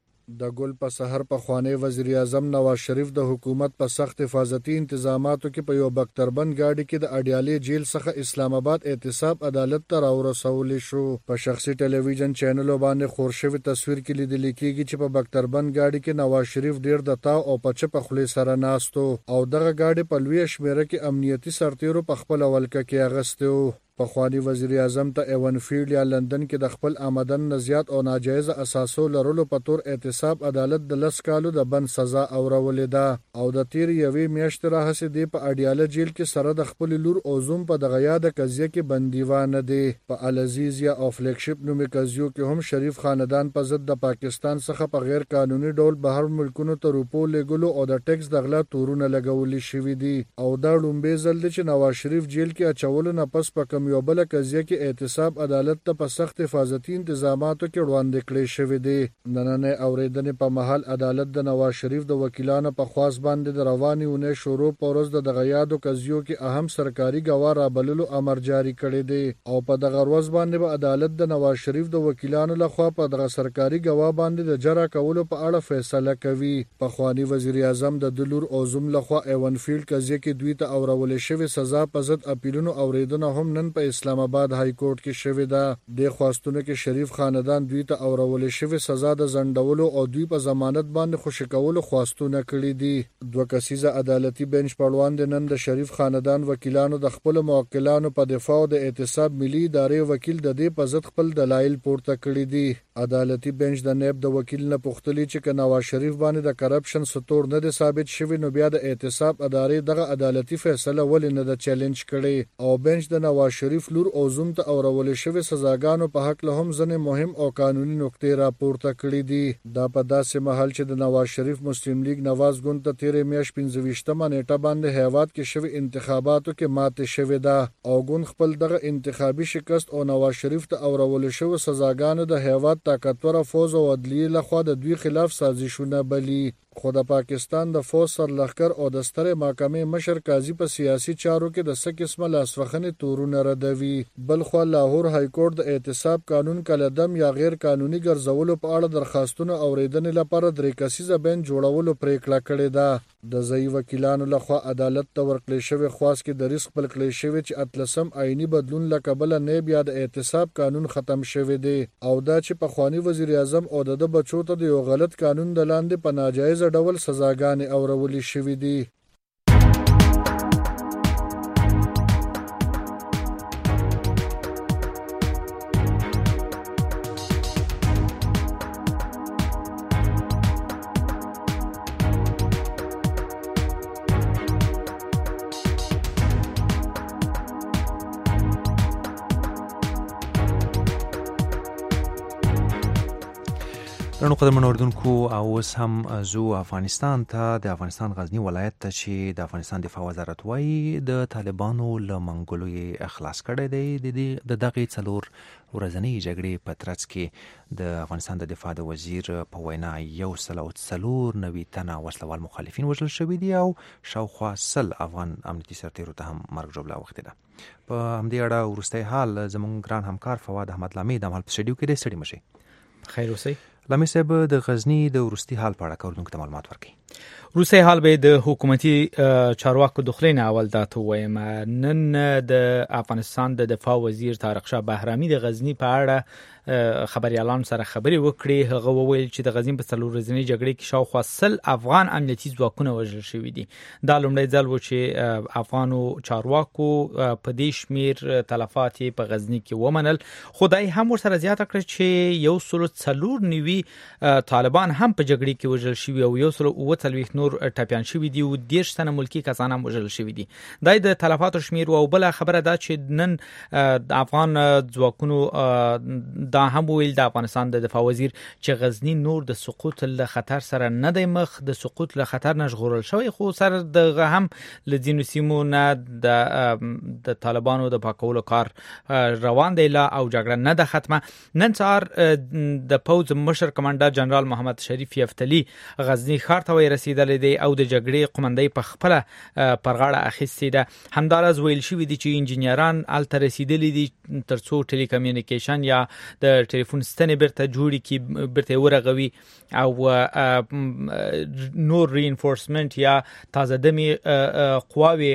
[SPEAKER 8] د ګل په سحر په خوانی وزیر اعظم نواز شریف د حکومت په سخت حفاظتي انتظاماتو کې په یو بکتربند گاډي کې د اډیالې جیل څخه اسلام آباد احتساب عدالت ته راورسول شو. په شخصي ټلویزیون چینلو باندې خور شوی تصویر کې لیدل کېږي چې په بکتربند گاډي کې نواز شریف ډیر د تا او پچ په خلی سره ناستو او دغه گاډي په لوی شمیره کې امنیتي سرتیرو په خپل ولکه کې اغستو. پخوانی وزیر اعظم ته ایون فیلډ یا لندن کې د خپل آمدن نه زیات او ناجایز اساسو لرلو په تور احتساب عدالت د لس کالو د بند سزا اورولې ده او د تیر یوې میاشتې راهیسې دی په اډیاله جیل کې سره د خپل لور او زوم په دغه یاد قضیه کې بندیوان دي. په العزیز یا او فلیگشپ نومي قضیو کې هم شریف خاندان په ضد د پاکستان څخه په غیر قانوني ډول بهر ملکونو ته روپو لګولو او د ټیکس د غلا تورونه لګولي شوي دي او دا لومبي ځل دی چې نواز شریف جیل کې اچولو نه پس په کم یو بل قضیه کې احتساب عدالت ته په سخت حفاظتي انتظاماتو کې وړاندې کړی شوی دی. نننۍ اورېدنې په محل عدالت د نواز شریف د وکیلانو په خواست باندې د روانې اونۍ شروع په ورځ د دغه یادو قضیو کې اهم سرکاري ګواه رابللو امر جاري کړی دی او په دغه ورځ باندې به عدالت د نواز شریف د وکیلانو لخوا په دغه سرکاري ګواه باندې د جرا کولو په اړه فیصله کوي. پخوانی وزیر اعظم د دلور او زوم لخوا ایون فیلډ قضیه کې دوی ته اورول شوی سزا په ضد اپیلونو اوریدنه هم نن په اسلام آباد های کورټ کې شوې ده. د خواستونو کې شریف خاندان دوی ته اورول شوی سزا د زندولو او دوی په ضمانت باندې خوشی کولو خواستونه کړي دي. دوه کسیزه عدالتي بنچ په وړاندې نن د شریف خاندان وکیلانو د خپل موکلانو په دفاع د احتساب ملي ادارې وکیل د دې په ضد خپل دلایل پورته کړي دي. عدالتي بنچ د نیب د وکیل نه پوښتلي چې ک نواز شریف باندې د کرپشن ستور نه دی ثابت شوی نو بیا د احتساب ادارې دغه عدالتي فیصله ولې نه د چیلنج کړي او بنچ د نواز شریف لور او زوم ته اورول شوی سزاګانو په حق له هم ځنې مهم او قانوني نقطې راپورته کړي دي. دا په داسې محل چې د نواز شریف مسلم لیگ نواز ګوند ته تیرې میاشت پنځه ویشتمه نیټه باندې هیواد کې شوی انتخاباتو کې ماتې شوې ده او ګوند خپل دغه انتخابي شکست او نواز شریف ته اورول شوی سزاګانو د هیواد طاقتور فوج او عدلیې لخوا د دوی خلاف سازشونه بلی. خو د پاکستان د فوج سرلښکر او د سترې محکمې مشر قاضي په سیاسي چارو کې د څه قسمه لاسوخنې تورونه ردوي. بلخوا لاهور های کورټ د احتساب قانون کلدم یا غیر قانوني ګرځولو په اړه درخواستونه اوریدنې لپاره درې کسیزه بینچ جوړولو پریکړه کړې ده. د ځایي وکیلانو لخوا عدالت ته ورکړل شوی خواست کې د ریسک بل کړی شوی چې اتلسم آئینی بدلون له کبله نه بیا د احتساب قانون ختم شوی دی او دا چې پخوانی وزیر اعظم او د بچو ته د یو غلط قانون د لاندې په ناجایز ډول سزاګانې اورولې شوې دي.
[SPEAKER 2] درنو قدرمن اوردونکو او اوس هم زو افغانستان ته د افغانستان غزنی ولایت ته چې د افغانستان دفاع وزارت وایي د طالبانو له منګولو اخلاص کړی دی د دغه څلور ورځنۍ جګړې په ترڅ کې د افغانستان د دفاع د وزیر په وینا یو سل او څلور نوي تنه وسلوال مخالفین وژل شوي دي او شاوخوا سل افغان امنیتي سرتیرو ته هم مرګ ژوبله اوښتې ده. په همدې اړه وروستی حال زموږ ګران همکار فواد احمد لامي د عمل په سټډیو کې دی. ستړي مشئ.
[SPEAKER 9] خیر اوسئ.
[SPEAKER 2] لامي صاحب د غزنی د وروستي حال په اړه کوردونکو ته معلومات ورکړي.
[SPEAKER 9] روسي حال به د حکومتي چارواکو د خلینو اول دا ته وایم. نن د افغانستان د دفاع وزیر طارق شاه بهرامي د غزنی په اړه خبريالان سره خبري وکړي. هغه وویل چې د غزنی په څلور ورځنۍ جګړې کې شاوخوا سل افغان امنیتي ځواکونه وژل شوي دي. دا لومړی ځل و چې افغانو چارواکو په دې شمیر تلفات په غزنی کې ومنل. خدای هم ورسره زیاته کړ چې یو سل څلور نوي طالبان هم په جګړې کې وژل شوي او یو سل اووه څلوېښت نور ټپيان شوي دي او دېرش تنه ملکی کسان هم وژل شوي دي. دا د تلفاتو شمیر او بل خبره ده چې نن د افغان ځواکونو دا هم ویل د افغانستان د دفاع وزیر چې غزنی نور د سقوط له خطر سره نه دی مخ، د سقوط له خطر نه ژغورل شوی، خو سره دغه هم له ځینو سیمو نه د د طالبانو د پاکولو کار روان دی لا او جګړه نه ده ختمه. نن سهار د پوز مشر کمانډر جنرال محمد شریف یفتلی غزنی ښار ته ورسېدلی دی او د جګړې قومندۍ په خپله پر غاړه اخیستې ده. همداراز ویل شوي دي چې انجینران هلته رسېدلي دي تر څو ټیلیکمیونیکیشن یا د ټلیفون ستنې بیرته جوړې کړي، بیرته ورغوي او نور رینفورسمنټ یا تازه دمي قواوې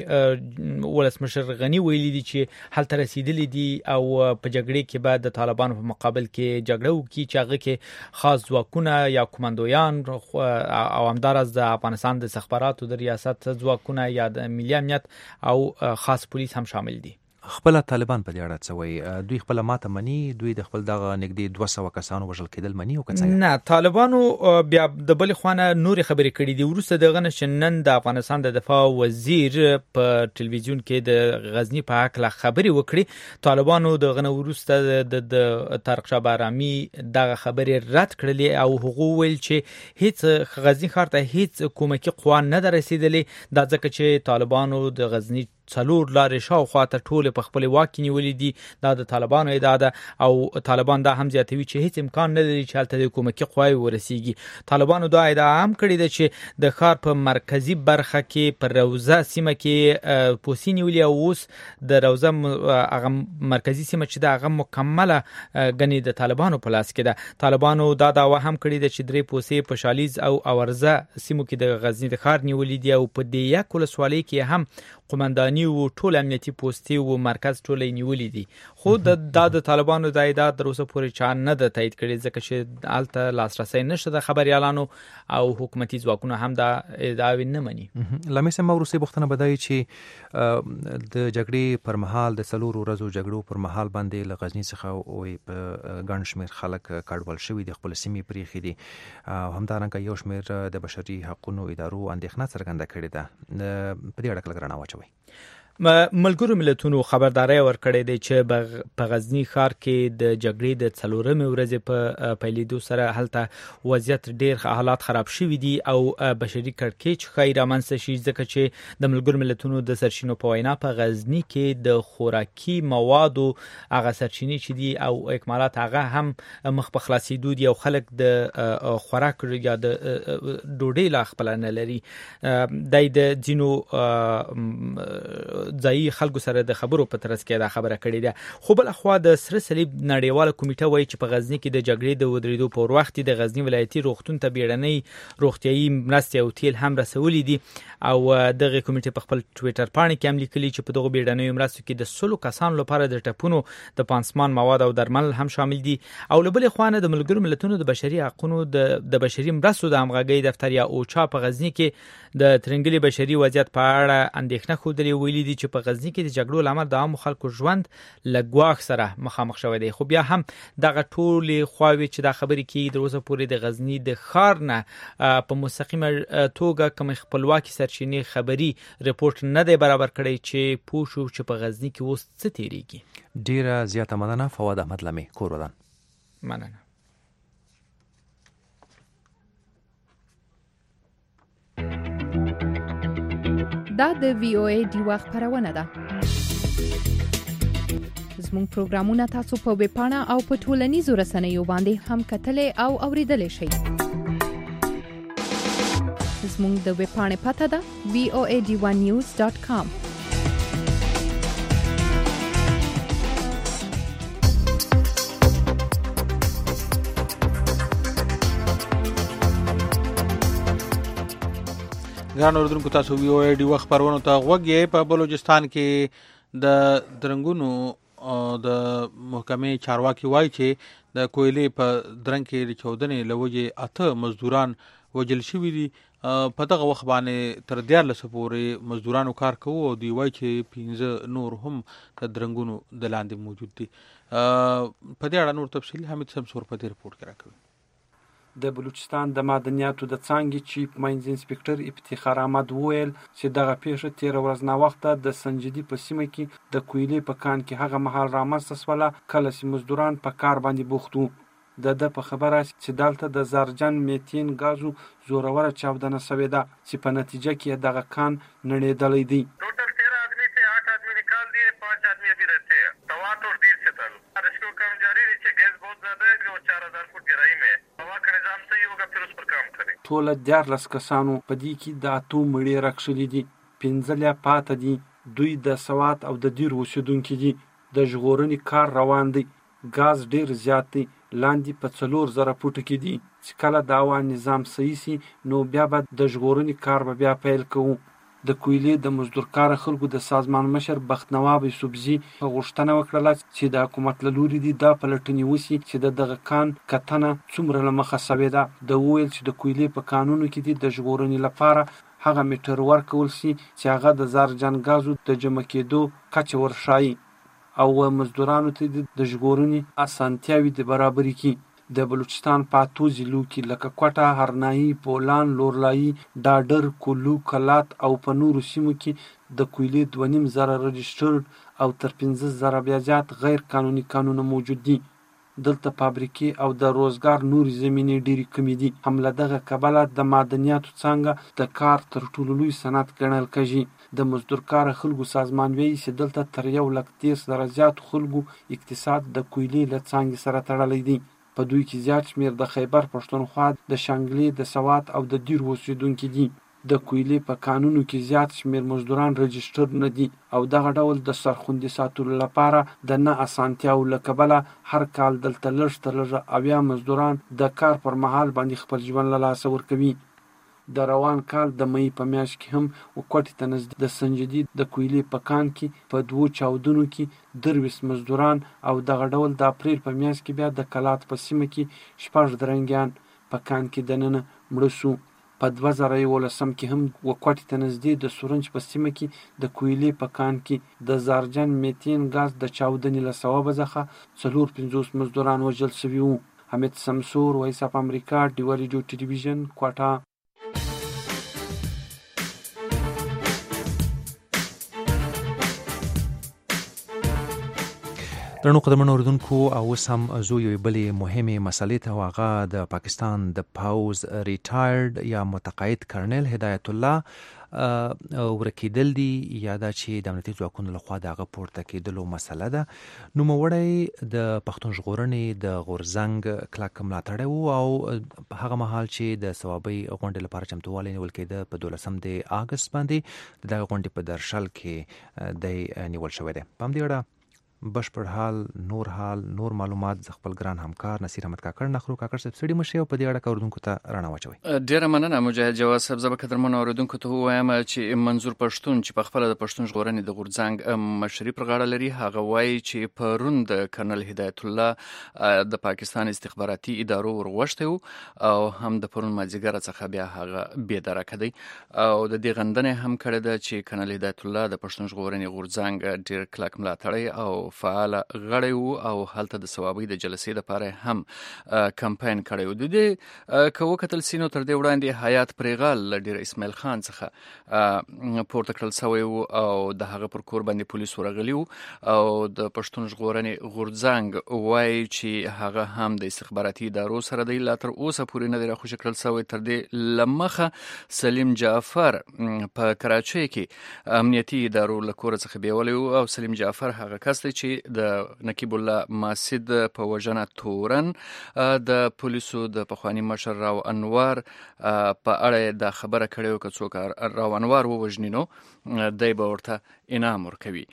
[SPEAKER 9] ولسمشر غني ویلي دي چې هلته رسېدلي دي او په جګړې کې به د طالبانو په مقابل کې جګړه وکړي چې هغه کې خاص ځواکونه یا کمانډویان او همداراز د افغانستان د استخباراتو د ریاست ځواکونه یا د ملي امنیت او خاص پولیس هم شامل دي.
[SPEAKER 2] خپل طالبان په دې اړه څه وایي؟ دوی خپل ماته مني؟ دوی د خپل دغه نږدې دوه سوه کسانو وژل کېدل مني او که څنګه؟
[SPEAKER 9] نه، طالبانو بیا د بلې خوا نه نورې خبرې کړي دي. وروسته دغه نه چې نن د افغانستان د دفاع وزیر په ټلویزیون کې د غزنی په هکله خبرې وکړي. طالبانو دغه نه وروسته د طارق شاه بهرامي دغه خبرې رد کړلې او هغه ویل چې هیڅ غزنی ښار ته هیڅ کومکي قوا نه ده رسېدلې. دا ځکه چې طالبانو د غزنی څلور لارې شاوخوا ته ټولې په خپل واک کې نیولې دي. دا د طالبانو ادعا ده او طالبان دا هم زیاتوي چې هیڅ امکان نه لري چې هلته د کومکي قواوې ورسیږي. طالبانو دا ادعا هم کړې ده چې د ښار په مرکزي برخه کې په روضه سیمه کې پوسې نیولې او اوس د روضه هغه مرکزي سیمه چې ده هغه مکمله ګنې د طالبانو په لاس کې ده. طالبانو دا دعوه هم کړې ده چې درې پوسې په شالیز او اورزه سیمو کې د غزنی د ښار نیولې دي او په دې یک ولسوالۍ کې هم قومنداني او ټول امنیتي پوستي او مرکز ټول نیولې دي. خو د د طالبانو د ایدا تر اوسه پورې چا نه د تایید کړي ځکه چې الته لاسرسي نشته د خبريالانو او حکومتي ځواکونو هم دا ادعاوې نه مني.
[SPEAKER 2] لمې سم وروسته بوختنه بدای چې د جګړې پر مهال د څلور ورځو جګړو پر مهال باندې له غزنی څخه او په ګڼ شمېر خلک کډوال شوي دي، خپل سیمې پرېښې دي او همدارنګه یو شمېر د بشري حقوقو ادارو اندېښنه څرګنده کړې ده. په دې اړه کله رڼا واچوي.
[SPEAKER 9] ملګرو ملتونو خبرداري ورکړې ده چې په غزنی ښار کې د جګړې د څلورمې ورځې په پیلېدو سره هلته وضعیت ډېر حالات خراب شوي دي او بشري کړکېچ ښایي رامنځته شي ځکه چې د ملګرو ملتونو د سرچینو په وینا په غزنی کې د خوراکي موادو هغه سرچینې چې دي او اکمالات هغه هم مخ په خلاصېدو دي او خلک د خوراک یا د ډوډۍ لا خپل نه لري. دای د ځینو ځایي خلکو سره د خبرو په ترڅ کې دا خبره کړې ده. خو بل خو د سره صلیب نړیواله کمیټه وایي چې په غزنی کې د جګړې د ودرېدو په وخت د غزنی ولایتي روغتون ته بیړنۍ روغتيایي مرستې او تیل هم رسولې دي او دغه کمیټه په خپل ټوئیټر باندې کې هم لیکلي چې په دغه بیړنۍ مرستو کې د سلو کسانو لپاره د ټپونو د پانسمان مواد او درمل هم شامل دي. او له بلې خوا نه د ملګرو ملتونو د بشري حقوقو د بشري مرستو د همغږۍ دفتر یا اوچا په غزنی کې د ترنګلي بشري وضعیت په اړه اندېښنه خوده ویلي دي چې په غزنی کې د جګړو لامل د عام خلکو ژوند لګواخ سره مخامخ شوی دی. خو بیا هم دغه ټولې خواوې چې دا خبرې کوي د اوسه پورې د غزنی د ښار نه په مستقیمه توګه کوم خپلواکي سرچینې خبري رپورت نه دی برابر کړی چې پوښو چې په غزنی کې اوس څه تیریږي.
[SPEAKER 2] ډیره زیاته مننه فواد احمد لمي. کور ودان.
[SPEAKER 9] مننه.
[SPEAKER 12] دا د وی او ای ډیوا خبرونه ده. زموږ پروګرامونه تاسو په ویب پاڼه او په ټولنیزو رسنیو باندې هم کتلای او اوریدلای شئ. زموږ د ویب پاڼې پته ده وی او ای ډیوا نیوز ډاټ کام.
[SPEAKER 3] ګران اوردونکو تاسو وی او ای ډیوا خبرونه ته غوږی. په بلوچستان کې د درنګونو د محکمې چارواکي وایي چې د کویلې په درنګ کې د چودنې لوجې اته مزدوران وجل شوي دي. په دغه وخت باندې تر دیارلس پورې مزدورانو کار کوي او دی وایي چې پنځه نور هم د درنګونو د لاندې موجود دي. په دې اړه نور تفصیل حمید سمسور په دې رپورټ کې راکوي.
[SPEAKER 6] د بلوچستان د معدنیاتو د څانګې چیف ماینز انسپکټر افتخار احمد وویل چې دغه پیښه تیر ورځ نه وخته د سنجدي په سیمه کې د کویلې په کان کې هغه مهال رامنځته شوله کله چې مزدوران په کار باندې بوخت وو. د ده په خبره چې دلته د زرجن میتین غازو زوروره چاودنه شوې ده چې په نتیجه کې دغه کان نړېدلی دی. ټوله دیارلس کسانو په دې کې د اتو مړي راکښلي دي، پنځه لا پاته دي. دوی د سوات او د دیر اوسېدونکي دي. د ژغورنې کار روان دی. ګاز ډیر زیات دی، لاندې په څلور زره فوټه کې دي. چې کله د هوا نظام صحیح سي نو بیا به د ژغورنې کار به بیا پیل کوو. د کویلې د مزدورکار خلکو د سازمان مشر بختنواب یوسفزي غوښتنه وکړه چې د حکومت له لوري دي دا پلټنې وشي چې د دغه کان کتنه څومره له مخه شوې ده. د وویل چې د کویلې په کانونو کې دي د ژغورنې لپاره هغه میټر ورکول شي چې هغه د زرجن ګازو د جمع کېدو کچه ورښایي او مزدورانو ته د ژغورنې اسانتیاوې د برابري کړي. د بلوچستان په اتو ضلعو کې لکه کوټه، هرنایي، بولان، لورلایي، ډاډر، کلو، کلات او په نورو سیمو کې د کویلې دوه نیم زره رجسټرډ او تر پنځه زره بیا زیات غیر قانوني کانونه موجود دي. دلته فابریکې او د روزګار نورې زمینې ډېرې کمې دي. هم له دغه کبله د معدنیاتو څانګه د کار تر ټولو لوی صنعت ګڼل کېږي. د مزدورکار خلکو سازمان وایي چې دلته تر یو لک دېرش زره زیاتو خلکو اقتصاد د کویلې له څانګې سره تړلی دی. په دوی کې زیات شمیر د خیبر پښتونخوا، د شانګلې، د سوات او د دیر اوسېدونکي دي. د کویلې په کانونو کې زیات شمیر مزدوران رجسټر نه دي او دغه ډول د سرخوندي ساتلو لپاره د نه اسانتیاو له کبله هر کال دلته لږ تر لږه اویا مزدوران د کار پر مهال باندې خپل ژوند له لاسه ورکوي. د روان کال د مئی په میاشت کې هم وکوټې ته نزدې د سنجدي د کویلې په کان کې په دوو چاودنو کې درویشت مزدوران او دغه ډول د اپریل په میاشت کې بیا د کلات په سیمه کې شپږ درنګیان په کان کې دننه مړه شو. په دوه زره یولسم کې هم وکوټې ته نزدې د سورنج په سیمه کې د کویلې په کان کې د زرجن میتین غاز د چاودنې له سببه څخه څلور پنځوس مزدوران وژل شوي وو. حمید سمسور، وایس اف امریکا، ډیوا ریډیو ټلویزیون، کوټه.
[SPEAKER 2] درنو قدرمنو اوردونکو او سم زو یو بلې مهمه مسلې ته واغه د پاکستان د پاوز ریټایرډ یا متقاعد کرنل هدایت الله ورکیدل دي یا دا چې د امنیتي ځواکونو لخوا دغه پورته کېدلو مسله ده. نو موړی د پښتون ژغورنې د غورزنګ کلک ملاتړی وو او هغه مهال چې د ثوابي غونډې لپاره چمتووالی نیول کېده په دولسم د اګست باندې دغه غونډې په درشل کې د نیول شوی دی. په همدې اړه بشپړ حال نور حال نور معلومات ز خپل ګران همکار نصیر احمد کاکړ نخرو کاکړ صاحب سړي مشه په دې اړه کوردونکو ته رڼا واچوي.
[SPEAKER 10] ډیره مننه مجاهد جواز صاحب. زبر قدرمن اوردونکو ته وایم چې منظور پښتون چې په خپل د پښتون ژغورنې د غورځنګ مشري پر غاړه لري هغه وایي چې پرون د کرنل هدایت الله د پاکستان استخباراتي ادارو ورغوښته او هم د پرون مازیګر څخه بیا هغه بې درکه دی او د دې غندنې هم کړې ده چې کرنل هدایت الله د پښتون ژغورنې غورځنګ ډیر کلک ملاتړی او فعال غړی وو او هلته د ثوابي د جلسې لپاره هم کمپاین کړی و. د دې که وکتل سینو تر دې وړاندې حیات پریغال له ډیر اسماعیل خان څخه پورته کړل شوی و او د هغه پر کور باندې پولیس ورغلي وو او د پښتون ژغورنې غورځنګ وایي چې هغه هم د استخباراتي ادارو سره دی. لا تر اوسه پورې نه دی راخوشي کړل شوی. تر دې لمخه سلیم جعفر په کراچۍ کې امنیتي ادارو له کور څخه بیولې وو او سلیم جعفر هغه کس دی چې د نقیب الله ماسد په وژنه تورن د پولیسو د پخواني مشر راو انوار په اړه د خبره کړې و که څوک راو انوار ووژني نو دی به ورته انعام ورکوي.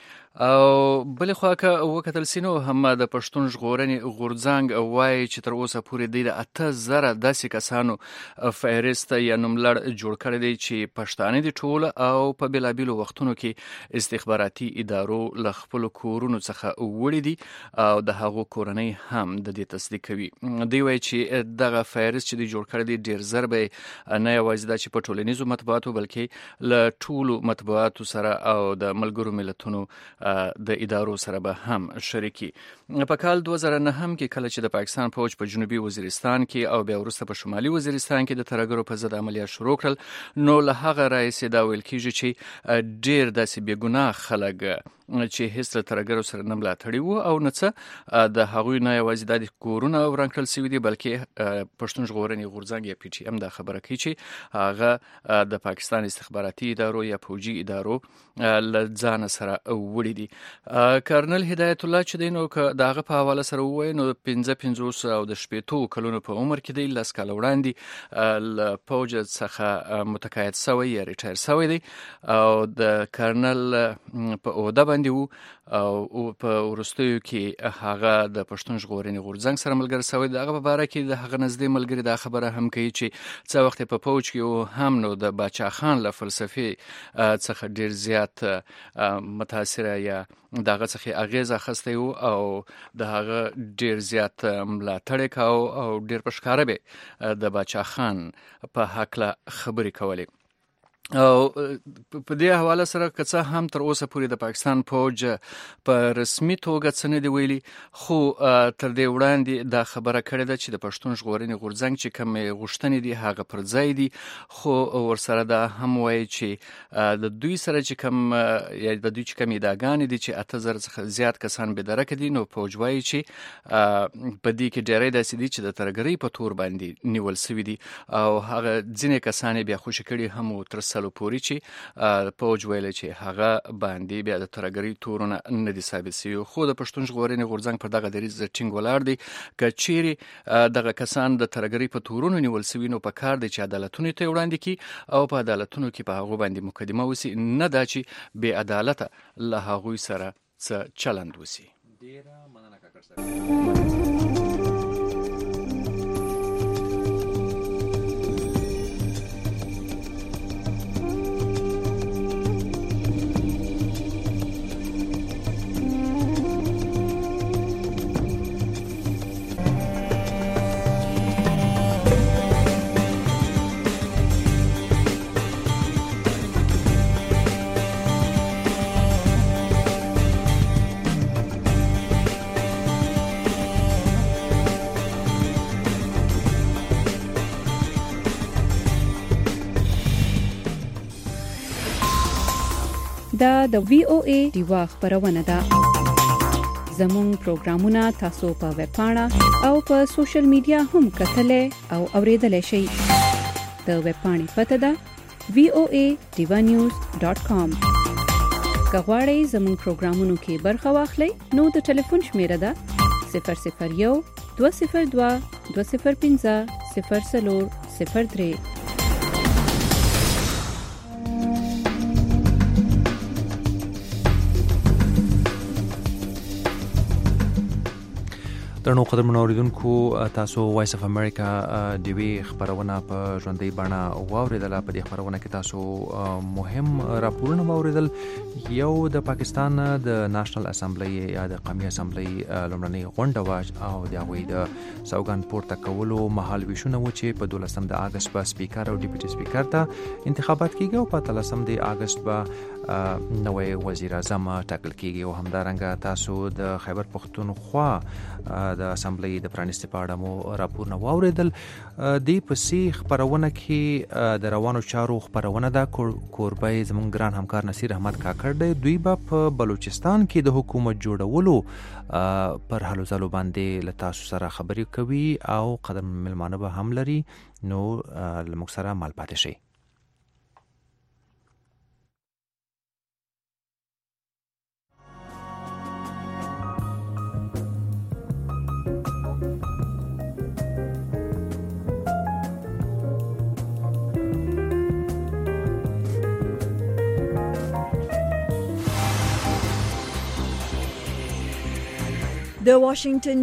[SPEAKER 10] او بل خو که وکتل سینو هم د پښتون ژغورنې غورځنګ وایي چې تر اوسه پورې دی د اته زره داسې کسانو فهرست یا نوملړ جوړ کړی دی چې پښتانه دي ټول او په بېلابېلو وختونو کې استخباراتي ادارو له خپلو کورونو څخه وړي دي او د هغو کورنۍ هم د دې تصدیق کوي. دوی وایي چې دغه فهرست چې دی جوړ کړی دی ډېر زر به نه یوازې دا چې په ټولنیزو مطبوعاتو بلکې له ټولو مطبوعاتو سره او د ملګرو ملتونو د ادارو سره به هم شریکي. په کال دوه زره نه هم کې کله چې د پاکستان فوج په جنوبي وزیرستان کې او بیا وروسته په شمالي وزیرستان کې د ترهګرو په ضد عملیات شروع کړل نو له هغه راهیسې دا ویل کېږي چې ډېر داسې بې ګناه خلک چې هیڅ له ترهګرو سره نه ملاتړي وو او نه څه د هغوی نه یوازې دا د کورونه وران کړل شوي دي بلکې پښتون ژغورنې غورځنګ یا پی ټي ایم دا خبره کوي چې هغه د پاکستان استخباراتي ادارو یا پوجي ادارو له ځان سره وړي دي. کرنل هدایت الله چې دی نو که د هغه په حواله سره ووایي نو پنځه پنځوس او د شپېتو کلونو په عمر کې دی. لس کاله وړاندې له پوج څخه متقاعد شوی یا ریټایر شوی دی او د کرنل په عهده باندې وو او په وروستیو کې هغه د پښتون ژغورنې غورځنګ سره ملګری شوی دی. هغه په باره کې د هغه نږدې ملګري دا خبره هم کوي چې څه وخت په پوج کې هم نو د باچا خان له فلسفې څخه ډېر زیات متاثره یا دغه څخه اغیزه اخیستی وو او د هغه ډېر زیات ملاتړ کاوه او ډېر په ښکاره به د باچا خان په هکله خبرې کولې. او په دې حواله سره که څه هم تر اوسه پورې د پاکستان فوج په رسمي توګه څه نه دی ویلي خو تر دې وړاندې دا خبره کړې ده چې د پښتون ژغورنې غورځنګ چې کومې غوښتنې دي هغه پر ځای دي خو ورسره دا هم وایي چې د دوی سره چې کوم یا د دوی چې کوم ادعاګانې دي چې اته زره څخه زیات کسان بېدرکه دي نو فوج وایي چې په دې کې ډېری داسې دي چې د ترهګرۍ په تور باندې نیول شوي دي او هغه ځینې کسان بیا خوشي کړي هم و تر سلو پورې چې فوج ویل چې هغه باندې بیا د ترهګرۍ تورونه نه دي ثابت شوي. خو د پښتون ژغورنې غورځنګ پر دغه دریځ ټینګ ولاړ دی که چیرې دغه کسان د ترهګرۍ په تورونو نیول شوي نو په کار دی چې عدالتونو ته وړاندې کړي او په عدالتونو کې په هغو باندې مقدمه وسي نه دا چې بې عدالته له هغوی سره څه چلند وسي. ډیره مننه کاکړ صاحب.
[SPEAKER 18] دا د وی او ای دیوا خبرونه ده. زموږ پروګرامونه تاسو په ویب پاڼه او په سوشل میډیا هم کتلای او اوریدلای شئ. د ویب پاڼې پته ده وی او ای دیوا نیوز ډاٹ کام. که غواړئ زموږ پروګرامونو کې برخه واخلئ نو د ټلیفون شمیره ده صفر صفر یو دوه صفر دوه دوه صفر پنځه صفر څلور صفر درې.
[SPEAKER 2] درنو قدرمنو اوریدونکو تاسو وایس اف امریکا د وی خبرونه په ژوندۍ بڼه واوریدل. په دې خبرونه کې تاسو مهم راپورونه واوریدل. یو د پاکستان د نېشنل اسمبلی یا د قومي اسمبلی لومړنۍ غونډه وا او د هغوی د سوګند پورته کولو مهال ویشونه و چې په دولسم د اگست په سپیکر او ډیپټي سپیکر ته انتخابات کیږي او په اتلسم د اگست به نوې وزیر اعظم ټاکل کیږي. او همدارنګه تاسو د خیبر پختونخوا د اسمبلی د پرانیستي په اړه مو راپورونه واوریدل. د پسې خبرونه کې د روانو چارو خبرونه ده. کوربه زموږ ګران همکار نصیر احمد کاکړ دی. دوی به په بلوچستان کې د حکومت جوړولو پر هلو ځلو باندې له تاسو سره خبرې کوي او قدم ملمانه به هم لري. نو له موږ سره مال پاتې شئ.
[SPEAKER 1] د واشنگټن